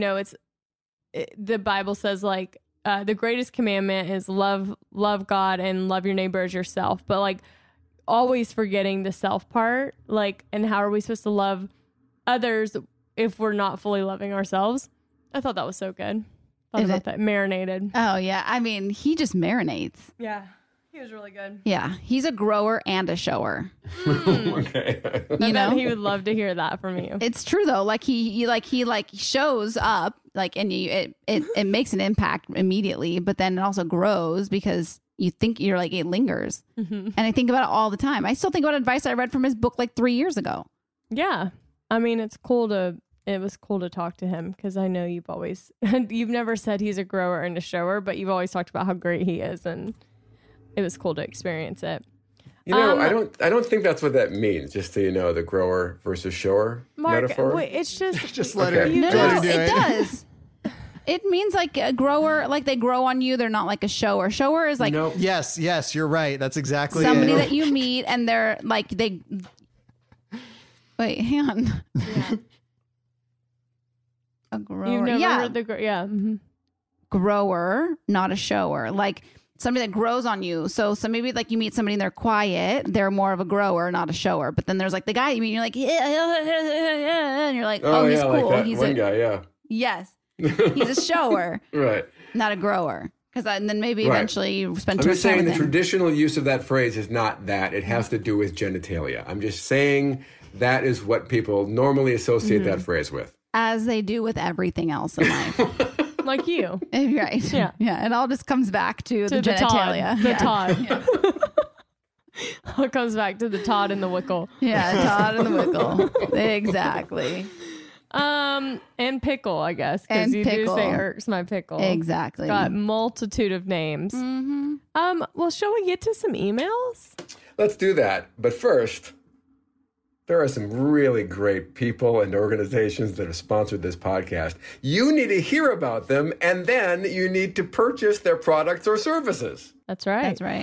the Bible says like, the greatest commandment is love God and love your neighbor as yourself. But like always forgetting the self part, like, and how are we supposed to love others if we're not fully loving ourselves? I thought that was so good. Thought about that. Marinated. Oh yeah. I mean, he just marinates. Yeah. He was really good. Yeah, he's a grower and a shower. Okay. You know, he would love to hear that from you. It's true though. Like he shows up, like, and it makes an impact immediately, but then it also grows because you think you're like, it lingers. And I think about it all the time. I still think about advice I read from his book like 3 years ago. Yeah, I mean, it was cool to talk to him because I know you've never said he's a grower and a shower, but you've always talked about how great he is, and it was cool to experience it. You know, I don't think that's what that means. Just so you know, the grower versus shower metaphor. Wait, it's just let her. No, do it does. It means like a grower, like they grow on you. They're not like a shower. Shower is like Yes, you're right. That's exactly somebody it. that you meet, and they're like they. Wait, hang on. Yeah. A grower. You've never heard the mm-hmm. Grower, not a shower. Like somebody that grows on you. So maybe like you meet somebody and they're quiet. They're more of a grower, not a shower. But then there's like the guy you meet, and you're like, and you're like, oh he's cool. Like that he's one guy, yeah. Yes, he's a shower, right? Not a grower. Because then maybe eventually you spend too much time I'm just saying the with him. traditional use of that phrase is not that. It has to do with genitalia. I'm just saying that is what people normally associate that phrase with. As they do with everything else in life. Like you. Right. Yeah. Yeah. It all just comes back to the genitalia. Todd. It comes back to the Todd and the Wickle. Yeah, Todd and the Wickle. Exactly. And pickle, I guess. Because you do say irks my pickle. Exactly. Got multitude of names. Mm-hmm. Well, shall we get to some emails? Let's do that. But first, there are some really great people and organizations that have sponsored this podcast. You need to hear about them, and then you need to purchase their products or services. That's right. That's right.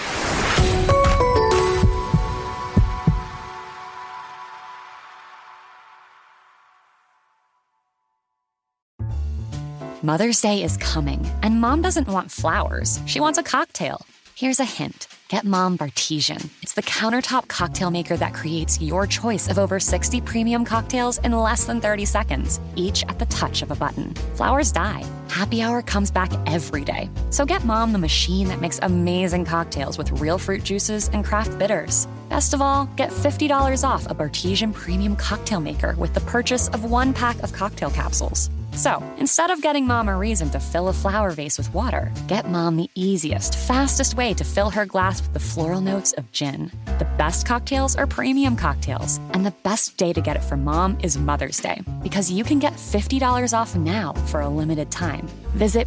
Mother's Day is coming, and Mom doesn't want flowers. She wants a cocktail. Here's a hint. Get Mom Bartesian. It's the countertop cocktail maker that creates your choice of over 60 premium cocktails in less than 30 seconds, each at the touch of a button. Flowers die. Happy hour comes back every day. So get Mom the machine that makes amazing cocktails with real fruit juices and craft bitters. Best of all, get $50 off a Bartesian premium cocktail maker with the purchase of 1 pack of cocktail capsules. So, instead of getting Mom a reason to fill a flower vase with water, get Mom the easiest, fastest way to fill her glass with the floral notes of gin. The best cocktails are premium cocktails, and the best day to get it for Mom is Mother's Day, because you can get $50 off now for a limited time. Visit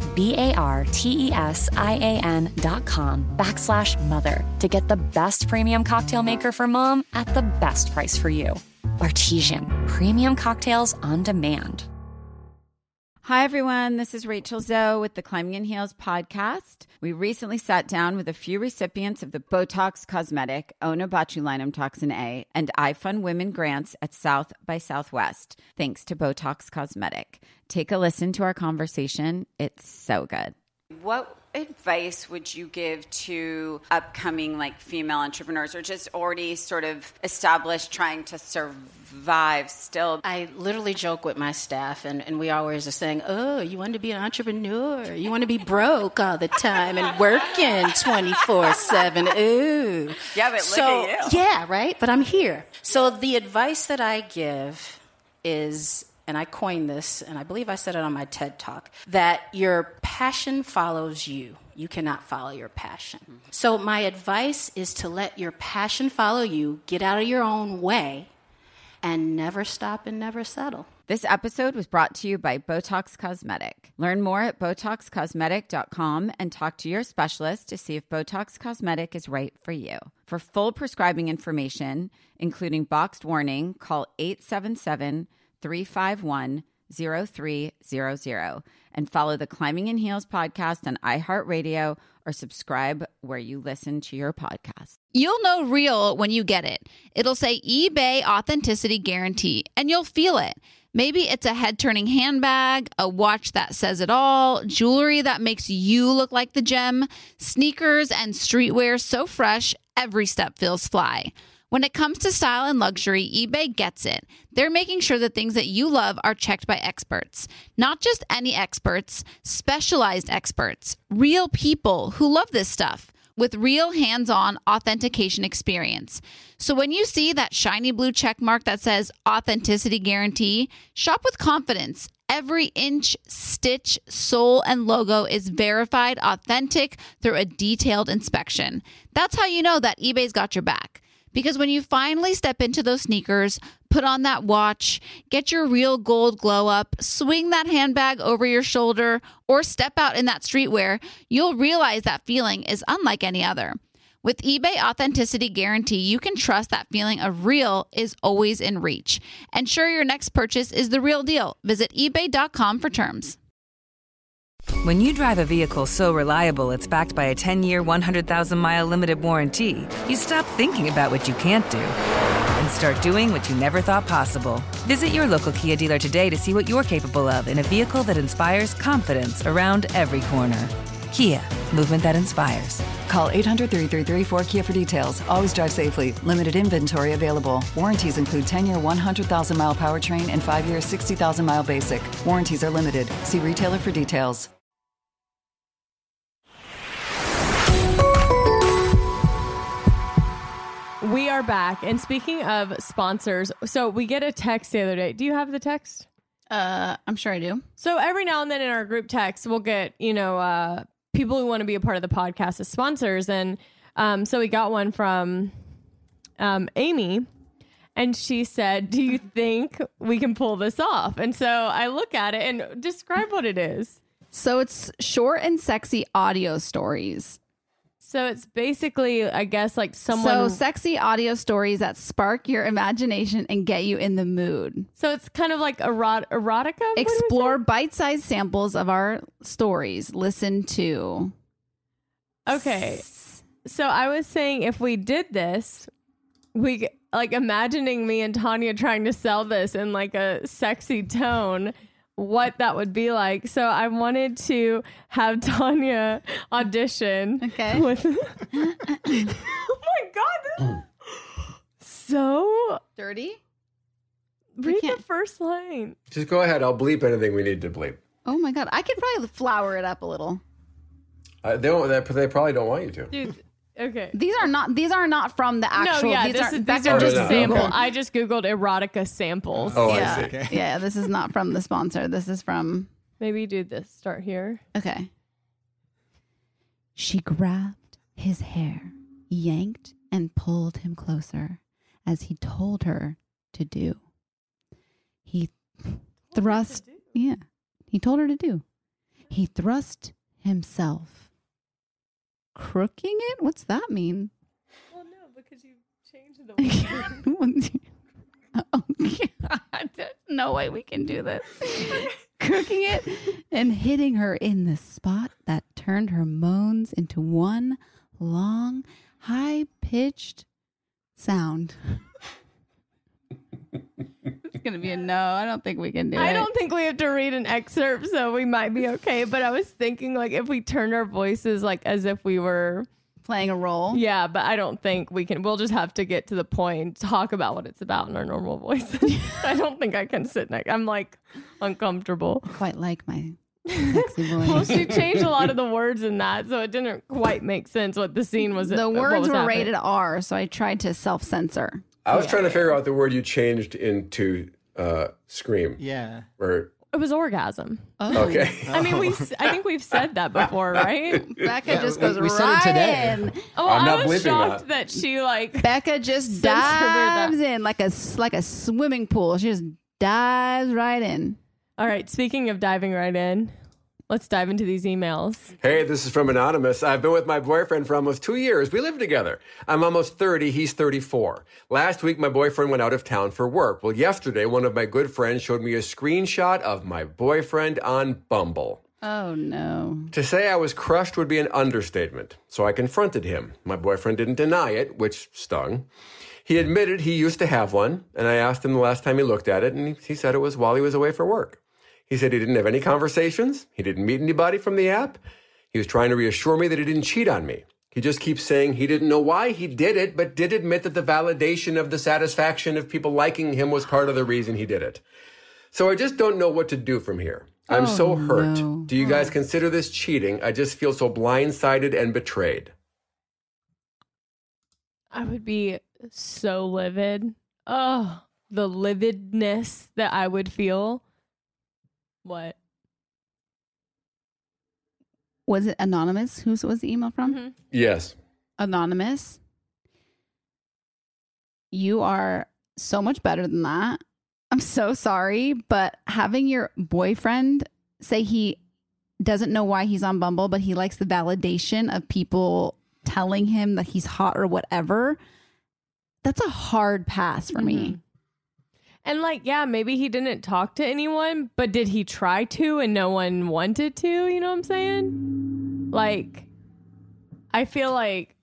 BARTESIAN.com/mother to get the best premium cocktail maker for Mom at the best price for you. Bartesian, premium cocktails on demand. Hi, everyone. This is Rachel Zoe with the Climbing in Heels podcast. We recently sat down with a few recipients of the Botox Cosmetic, Onabotulinum Toxin A, and iFund Women grants at South by Southwest, thanks to Botox Cosmetic. Take a listen to our conversation. It's so good. What advice would you give to upcoming female entrepreneurs or just already sort of established trying to survive still? I literally joke with my staff and we always are saying, oh, you want to be an entrepreneur? You want to be broke all the time and working 24/7. Ooh. Yeah, but look at you. Yeah, right? But I'm here. So the advice that I give is, and I coined this, and I believe I said it on my TED Talk, that your passion follows you. You cannot follow your passion. So my advice is to let your passion follow you, get out of your own way, and never stop and never settle. This episode was brought to you by Botox Cosmetic. Learn more at BotoxCosmetic.com and talk to your specialist to see if Botox Cosmetic is right for you. For full prescribing information, including boxed warning, call 877-351-0300 and follow the Climbing in Heels podcast on iHeartRadio or subscribe where you listen to your podcast. You'll know real when you get it. It'll say eBay Authenticity Guarantee, and you'll feel it. Maybe it's a head-turning handbag, a watch that says it all, jewelry that makes you look like the gem, sneakers and streetwear so fresh, every step feels fly. When it comes to style and luxury, eBay gets it. They're making sure the things that you love are checked by experts. Not just any experts, specialized experts, real people who love this stuff. with real hands-on authentication experience. So when you see that shiny blue check mark that says Authenticity Guarantee, shop with confidence. Every inch, stitch, sole, and logo is verified authentic through a detailed inspection. That's how you know that eBay's got your back. Because when you finally step into those sneakers, put on that watch, get your real gold glow up, swing that handbag over your shoulder, or step out in that streetwear, you'll realize that feeling is unlike any other. With eBay Authenticity Guarantee, you can trust that feeling of real is always in reach. Ensure your next purchase is the real deal. Visit ebay.com for terms. When you drive a vehicle so reliable it's backed by a 10-year, 100,000-mile limited warranty, you stop thinking about what you can't do and start doing what you never thought possible. Visit your local Kia dealer today to see what you're capable of in a vehicle that inspires confidence around every corner. Kia, movement that inspires. Call 800-333-4KIA for details. Always drive safely. Limited inventory available. Warranties include 10-year, 100,000-mile powertrain and 5-year, 60,000-mile basic. Warranties are limited. See retailer for details. We are back. And speaking of sponsors, so we get a text the other day. Do you have the text? I'm sure I do. So every now and then in our group text, we'll get, people who want to be a part of the podcast as sponsors. And so we got one from Amy, and she said, do you think we can pull this off? And so I look at it and describe what it is. So it's short and sexy audio stories. So it's basically, I guess, like someone... So sexy audio stories that spark your imagination and get you in the mood. So it's kind of like erotica? Explore bite-sized samples of our stories. Listen to... Okay. So I was saying if we did this, we like imagining me and Tanya trying to sell this in like a sexy tone, what that would be like. So I wanted to have Tanya audition. Okay. With oh my God. This is so dirty. Read the first line. Just go ahead. I'll bleep anything we need to bleep. Oh my God. I could probably flower it up a little. They probably don't want you to. Dude, okay. These are not from the actual. No, yeah, these are just samples. Okay. I just Googled erotica samples. Oh, yeah. I see. Okay. Yeah, this is not from the sponsor. This is from... Maybe do this. Start here. Okay. She grabbed his hair, yanked and pulled him closer, as he told her to do. He thrust... Yeah, he told her to do. He thrust himself... Crooking it? What's that mean? Well, no, because you changed the word. Oh, God. There's no way we can do this. Crooking it and hitting her in the spot that turned her moans into one long, high-pitched sound. It's going to be a no. I don't think we can do it. I don't think we have to read an excerpt, so we might be okay. But I was thinking, like, if we turned our voices like as if we were playing a role. Yeah, but I don't think we can. We'll just have to get to the point, talk about what it's about in our normal voices. I don't think I can sit next. I'm like uncomfortable. I quite like my sexy voice. Well, she changed a lot of the words in that, so it didn't quite make sense what the scene was. The words were rated R, so I tried to self-censor. I was trying to figure out the word you changed into scream. Yeah. Or it was orgasm. Oh. Okay. I mean, I think we've said that before, right? Becca just goes we said right it today. in. Oh, I'm not I was bleeping shocked that she like Becca just dives in like a swimming pool. She just dives right in. All right. Speaking of diving right in, let's dive into these emails. Hey, this is from Anonymous. I've been with my boyfriend for almost 2 years. We live together. I'm almost 30. He's 34. Last week, my boyfriend went out of town for work. Well, yesterday, one of my good friends showed me a screenshot of my boyfriend on Bumble. Oh, no. To say I was crushed would be an understatement. So I confronted him. My boyfriend didn't deny it, which stung. He admitted he used to have one, and I asked him the last time he looked at it, and he said it was while he was away for work. He said he didn't have any conversations. He didn't meet anybody from the app. He was trying to reassure me that he didn't cheat on me. He just keeps saying he didn't know why he did it, but did admit that the validation of the satisfaction of people liking him was part of the reason he did it. So I just don't know what to do from here. I'm so hurt. No. Do you guys consider this cheating? I just feel so blindsided and betrayed. I would be so livid. Oh, the lividness that I would feel. What? Was it anonymous? Who was the email from? Mm-hmm. Yes. Anonymous. You are so much better than that. I'm so sorry, but having your boyfriend say he doesn't know why he's on Bumble, but he likes the validation of people telling him that he's hot or whatever, that's a hard pass for me. And like, yeah, maybe he didn't talk to anyone, but did he try to and no one wanted to? You know what I'm saying? Like, I feel like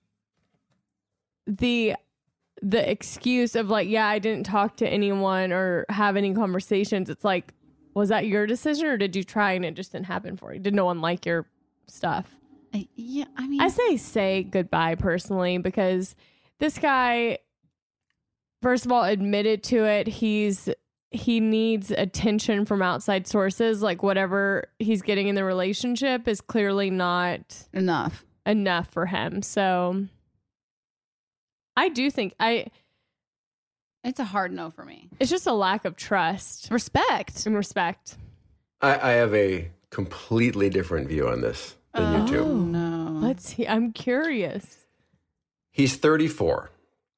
the excuse of like, yeah, I didn't talk to anyone or have any conversations. It's like, was that your decision or did you try and it just didn't happen for you? Did no one like your stuff? Yeah, I mean, I say goodbye personally, because this guy, first of all, admitted to it. He needs attention from outside sources. Like whatever he's getting in the relationship is clearly not enough for him. So I do think it's a hard no for me. It's just a lack of trust. Respect. I have a completely different view on this than you two. Oh, no. Let's see. I'm curious. He's 34.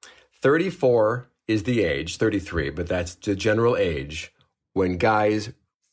34 is the age, 33, but that's the general age when guys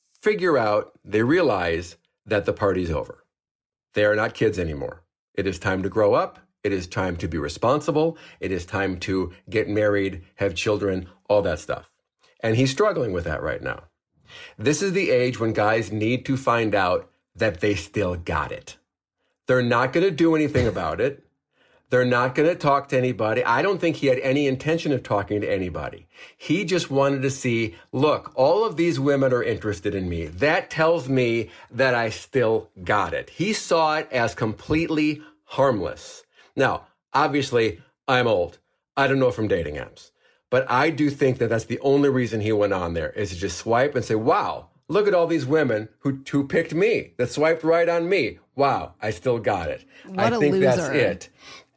they realize that the party's over. They are not kids anymore. It is time to grow up. It is time to be responsible. It is time to get married, have children, all that stuff. And he's struggling with that right now. This is the age when guys need to find out that they still got it. They're not going to do anything about it. They're not going to talk to anybody. I don't think he had any intention of talking to anybody. He just wanted to see, look, all of these women are interested in me. That tells me that I still got it. He saw it as completely harmless. Now, obviously, I'm old. I don't know from dating apps. But I do think that that's the only reason he went on there, is to just swipe and say, wow, look at all these women who picked me, that swiped right on me. Wow, I still got it. What I think that's it.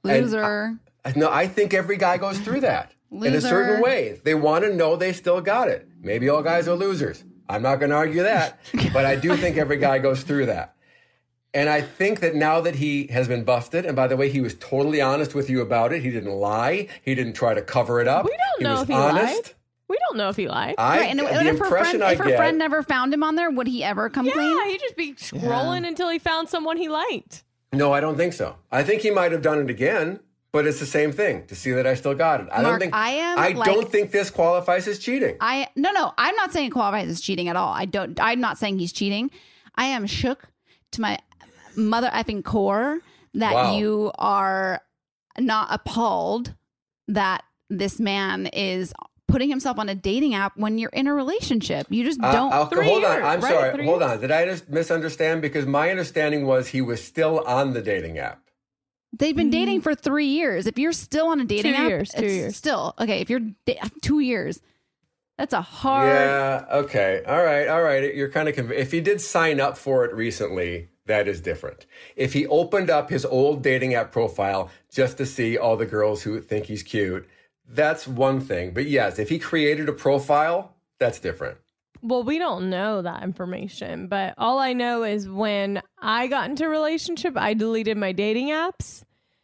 Loser. I think every guy goes through that in a certain Loser. way. They want to know they still got it. Maybe all guys are losers. I'm not going to argue that, but I do think every guy goes through that. And I think that now that he has been busted, and by the way, he was totally honest with you about it. He didn't lie. He didn't try to cover it up. We don't know if he lied. We don't know if he lied. Right, and if her friend never found him on there, would he ever come clean? Yeah, he'd just be scrolling until he found someone he liked. No, I don't think so. I think he might have done it again, but it's the same thing, to see that I still got it. Mark, I don't think this qualifies as cheating. No, I'm not saying it qualifies as cheating at all. I'm not saying he's cheating. I am shook to my mother effing core that you are not appalled that this man is putting himself on a dating app when you're in a relationship. You just don't. Hold on. I'm sorry. Hold on. Did I just misunderstand? Because my understanding was he was still on the dating app. They've been dating for 3 years. If you're still on a dating app, 2 years. Still okay. If you're 2 years, that's a hard. Yeah. Okay. All right. You're kind of if he did sign up for it recently, that is different. If he opened up his old dating app profile just to see all the girls who think he's cute, that's one thing. But yes, if he created a profile, that's different. Well, we don't know that information, but all I know is when I got into a relationship, I deleted my dating apps.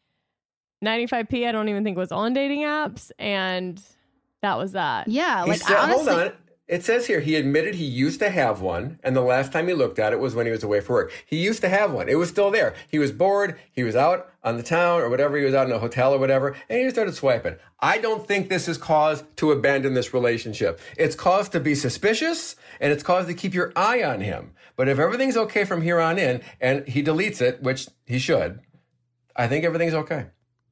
95P, I don't even think was on dating apps, and that was that. Yeah, honestly, hold on. It says here he admitted he used to have one, and the last time he looked at it was when he was away for work. He used to have one. It was still there. He was bored. He was out on the town or whatever. He was out in a hotel or whatever, and he started swiping. I don't think this is cause to abandon this relationship. It's cause to be suspicious, and it's cause to keep your eye on him. But if everything's okay from here on in, and he deletes it, which he should, I think everything's okay.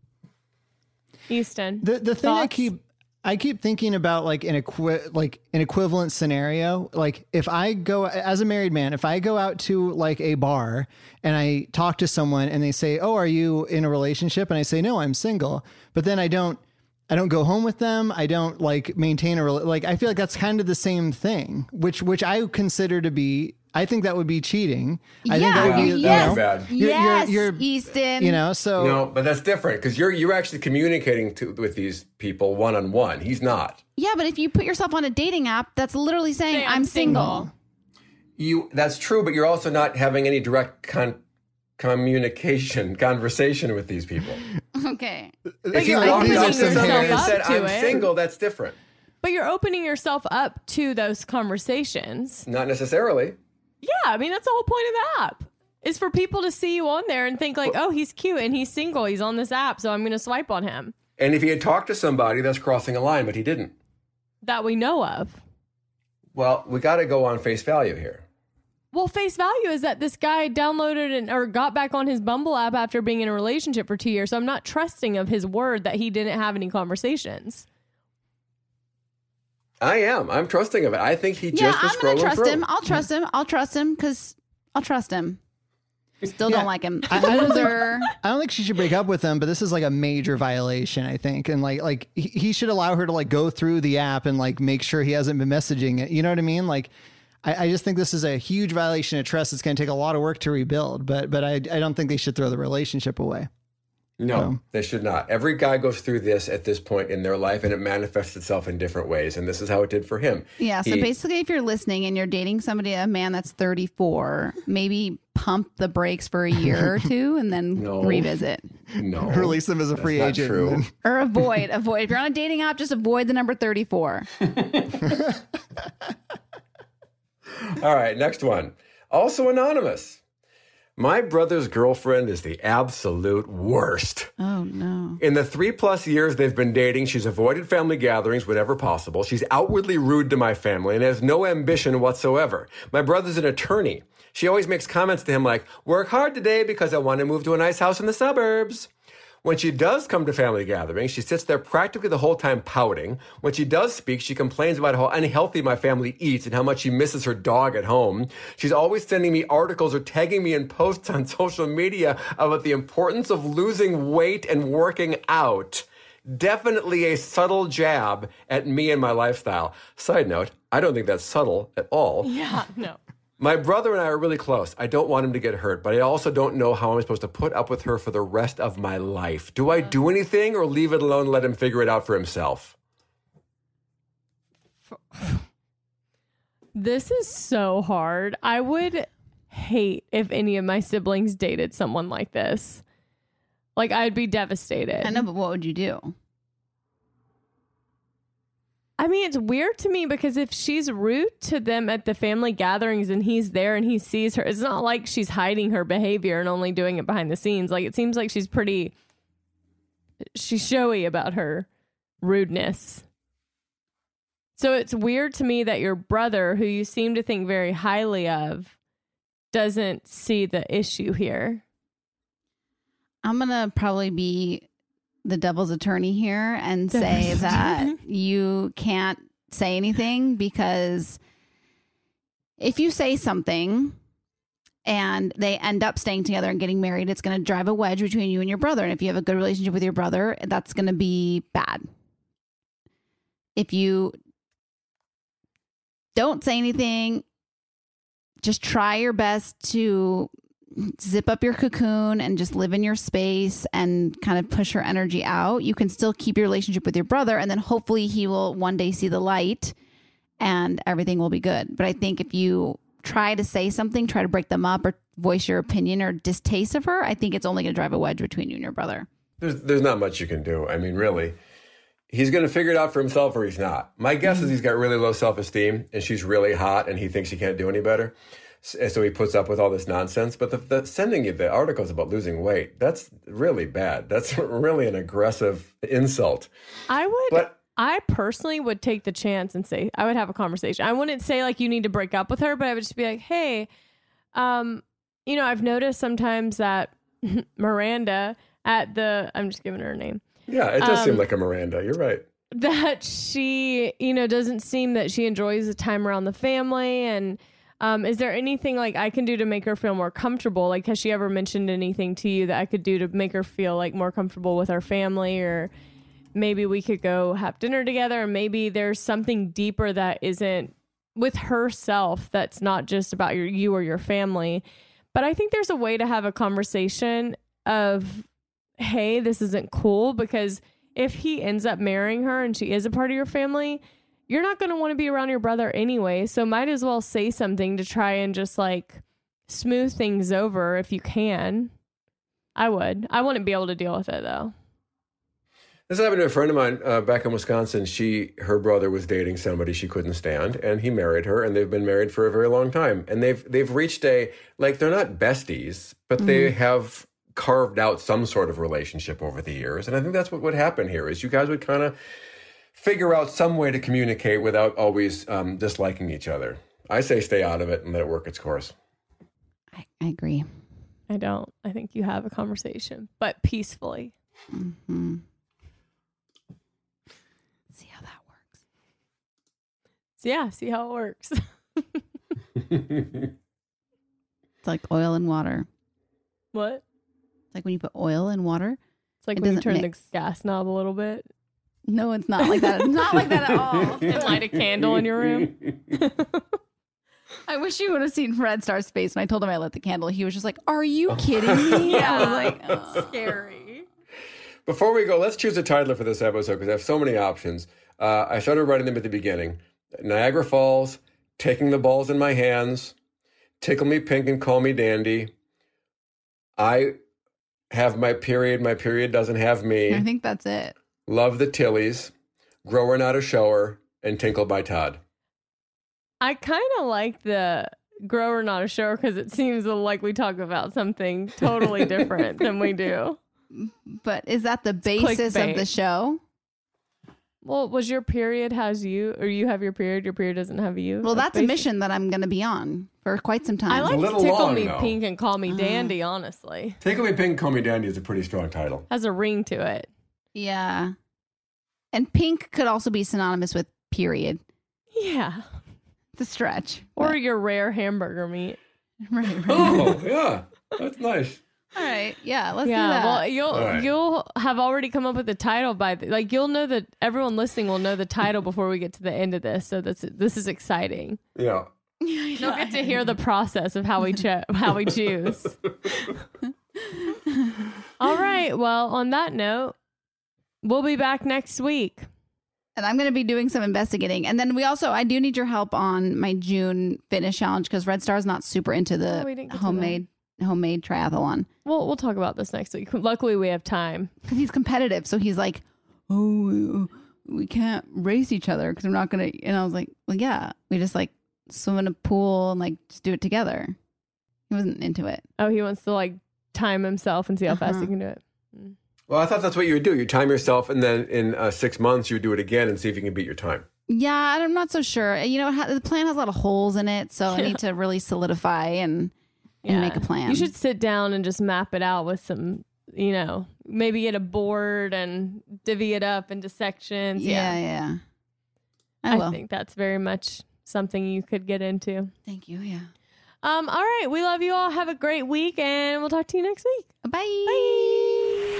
Houston, the thing I keep thinking about like an equivalent scenario. Like if I go as a married man, if I go out to like a bar and I talk to someone and they say, "Oh, are you in a relationship?" and I say, "No, I'm single." But then I don't go home with them. I don't like maintain I feel like that's kind of the same thing, which I consider to be I think that would be cheating. I Yeah, think that would be, yes, bad. yes, Easton. So no, but that's different because you're actually communicating with these people one-on-one. He's not. Yeah, but if you put yourself on a dating app, that's literally saying I'm single. That's true, but you're also not having any direct conversation with these people. Okay. If you walked up to somebody and said, I'm single, that's different. But you're opening yourself up to those conversations. Not necessarily. Yeah, I mean, that's the whole point of the app. Is for people to see you on there and think like, oh, he's cute and he's single. He's on this app, so I'm going to swipe on him. And if he had talked to somebody, that's crossing a line, but he didn't. That we know of. Well, we got to go on face value here. Well, face value is that this guy downloaded or got back on his Bumble app after being in a relationship for 2 years. So I'm not trusting of his word that he didn't have any conversations. I am. I'm trusting of it. I think he just was scrolling through. I'm going to trust him. I'll trust him because I'll trust him. Still don't like him. I don't think she should break up with him, but this is like a major violation, I think. And like he should allow her to like go through the app and like make sure he hasn't been messaging it. You know what I mean? Like, I just think this is a huge violation of trust. It's going to take a lot of work to rebuild, but I don't think they should throw the relationship away. No, they should not. Every guy goes through this at this point in their life, and it manifests itself in different ways. And this is how it did for him. Yeah. So basically, if you're listening and you're dating a man that's 34, maybe pump the brakes for a year or two and then revisit. No. Release them as a free agent. True. Or avoid. If you're on a dating app, just avoid the number 34. All right, next one. Also anonymous. My brother's girlfriend is the absolute worst. Oh, no. In the 3+ years they've been dating, she's avoided family gatherings whenever possible. She's outwardly rude to my family and has no ambition whatsoever. My brother's an attorney. She always makes comments to him like, work hard today because I want to move to a nice house in the suburbs. When she does come to family gatherings, she sits there practically the whole time pouting. When she does speak, she complains about how unhealthy my family eats and how much she misses her dog at home. She's always sending me articles or tagging me in posts on social media about the importance of losing weight and working out. Definitely a subtle jab at me and my lifestyle. Side note, I don't think that's subtle at all. Yeah, no. My brother and I are really close. I don't want him to get hurt, but I also don't know how I'm supposed to put up with her for the rest of my life. Do I do anything or leave it alone and let him figure it out for himself? This is so hard. I would hate if any of my siblings dated someone like this. Like, I'd be devastated. I know, but what would you do? I mean, it's weird to me because if she's rude to them at the family gatherings and he's there and he sees her, it's not like she's hiding her behavior and only doing it behind the scenes. Like, it seems like she's showy about her rudeness. So it's weird to me that your brother, who you seem to think very highly of, doesn't see the issue here. I'm going to probably be the devil's attorney here and say that you can't say anything, because if you say something and they end up staying together and getting married, it's going to drive a wedge between you and your brother. And if you have a good relationship with your brother, that's going to be bad. If you don't say anything, just try your best to zip up your cocoon and just live in your space and kind of push her energy out. You can still keep your relationship with your brother, and then hopefully he will one day see the light and everything will be good. But I think if you try to say something, try to break them up or voice your opinion or distaste of her, I think it's only going to drive a wedge between you and your brother. There's not much you can do. I mean, really, he's going to figure it out for himself or he's not. My guess is he's got really low self-esteem and she's really hot and he thinks he can't do any better. And so he puts up with all this nonsense. But the sending you the articles about losing weight, that's really bad. That's really an aggressive insult. I personally would take the chance and say, I would have a conversation. I wouldn't say like you need to break up with her, but I would just be like, hey, I've noticed sometimes that Miranda I'm just giving her a name. Yeah, it does seem like a Miranda. You're right. That she, doesn't seem that she enjoys the time around the family. And is there anything like I can do to make her feel more comfortable? Like, has she ever mentioned anything to you that I could do to make her feel like more comfortable with our family? Or maybe we could go have dinner together, and maybe there's something deeper that isn't with herself that's not just about you or your family. But I think there's a way to have a conversation of, hey, this isn't cool, because if he ends up marrying her and she is a part of your family, you're not going to want to be around your brother anyway. So might as well say something to try and just like smooth things over if you can. I would. I wouldn't be able to deal with it though. This happened to a friend of mine back in Wisconsin. Her brother was dating somebody she couldn't stand, and he married her, and they've been married for a very long time. And they've reached they're not besties, but they have carved out some sort of relationship over the years. And I think that's what would happen here, is you guys would kind of figure out some way to communicate without always disliking each other. I say stay out of it and let it work its course. I agree. I don't. I think you have a conversation, but peacefully. Mm-hmm. See how that works. Yeah, see how it works. It's like oil and water. What? It's like when you put oil in water. It's like when you turn the gas knob a little bit. No, it's not like that. It's not like that at all. And light a candle in your room. I wish you would have seen Red Star's face when I told him I lit the candle. He was just like, "Are you kidding me?" Yeah. I was like, oh. Scary. Before we go, let's choose a title for this episode because I have so many options. I started writing them at the beginning. Niagara Falls, Taking the Balls in My Hands, Tickle Me Pink and Call Me Dandy, I Have My Period Doesn't Have Me. I think that's it. Love the Tillies, Grower Not a Shower, and Tinkle by Todd. I kind of like the Grower Not a Shower because it seems like we talk about something totally different than we do. But is that the basis of the show? Well, was your period has you, or you have your period doesn't have you? Well, that's a mission that I'm going to be on for quite some time. I like Tickle Me Pink and Call Me Dandy, honestly. Tickle Me Pink and Call Me Dandy is a pretty strong title. Has a ring to it. Yeah. And pink could also be synonymous with period. Yeah. It's a stretch. Or your rare hamburger meat. Right. Oh, yeah. That's nice. All right. Yeah, let's do that. Well, you'll have already come up with the title by you'll know that everyone listening will know the title before we get to the end of this. So this is exciting. Yeah. You'll get to hear the process of how we choose. All right. Well, on that note, we'll be back next week. And I'm going to be doing some investigating. And then I do need your help on my June fitness challenge because Red Star's not super into the homemade triathlon. Well, we'll talk about this next week. Luckily, we have time. Because he's competitive. So he's like, oh, we can't race each other because we're not going to. And I was like, well, yeah, we just like swim in a pool and like just do it together. He wasn't into it. Oh, he wants to like time himself and see how fast he can do it. Well, I thought that's what you would do. You time yourself, and then in 6 months, you would do it again and see if you can beat your time. Yeah, I'm not so sure. You know, the plan has a lot of holes in it, so I need to really solidify and make a plan. You should sit down and just map it out with some, maybe get a board and divvy it up into sections. Yeah. I think that's very much something you could get into. Thank you. Yeah. All right. We love you all. Have a great week, and we'll talk to you next week. Bye. Bye.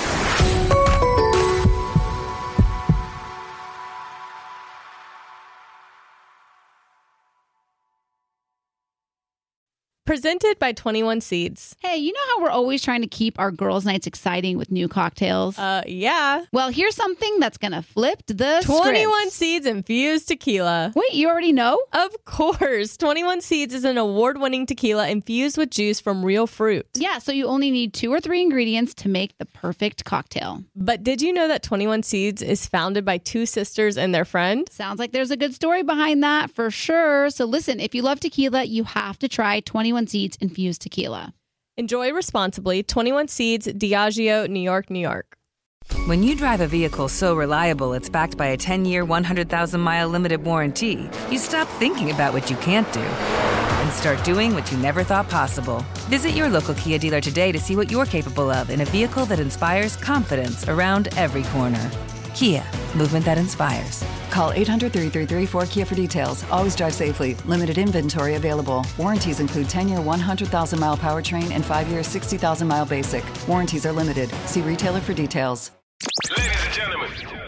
Presented by 21 Seeds. Hey, you know how we're always trying to keep our girls' nights exciting with new cocktails? Yeah. Well, here's something that's going to flip the 21 script. Seeds infused tequila. Wait, you already know? Of course. 21 Seeds is an award-winning tequila infused with juice from real fruit. Yeah, so you only need 2 or 3 ingredients to make the perfect cocktail. But did you know that 21 Seeds is founded by 2 sisters and their friend? Sounds like there's a good story behind that for sure. So listen, if you love tequila, you have to try 21 Seeds infused tequila. Enjoy responsibly. 21 Seeds, Diageo, New York, New York. When you drive a vehicle so reliable it's backed by a 10-year, 100,000-mile limited warranty, you stop thinking about what you can't do and start doing what you never thought possible. Visit your local Kia dealer today to see what you're capable of in a vehicle that inspires confidence around every corner. Kia, movement that inspires. Call 800-333-4KIA for details. Always drive safely. Limited inventory available. Warranties include 10-year 100,000-mile powertrain and 5-year 60,000-mile basic. Warranties are limited. See retailer for details. Ladies and gentlemen,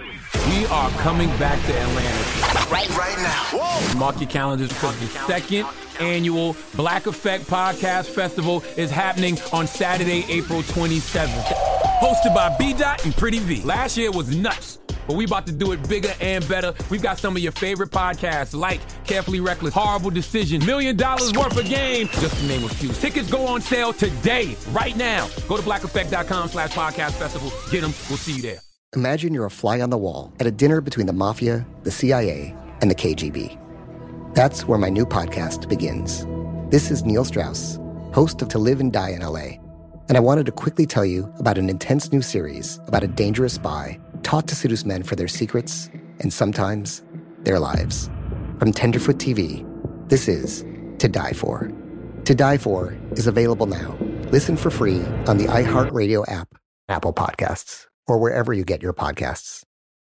We are coming back to Atlanta. Right now. Whoa. Mark your calendars because the second annual Black Effect Podcast Festival is happening on Saturday, April 27th. Hosted by B-Dot and Pretty V. Last year was nuts, but we about to do it bigger and better. We've got some of your favorite podcasts like Carefully Reckless, Horrible Decision, $1 Million Worth of Game, just to name a few. Tickets go on sale today, right now. Go to blackeffect.com/podcast festival. Get them. We'll see you there. Imagine you're a fly on the wall at a dinner between the mafia, the CIA, and the KGB. That's where my new podcast begins. This is Neil Strauss, host of To Live and Die in LA. And I wanted to quickly tell you about an intense new series about a dangerous spy taught to seduce men for their secrets and sometimes their lives. From Tenderfoot TV, this is To Die For. To Die For is available now. Listen for free on the iHeartRadio app, Apple Podcasts, or wherever you get your podcasts.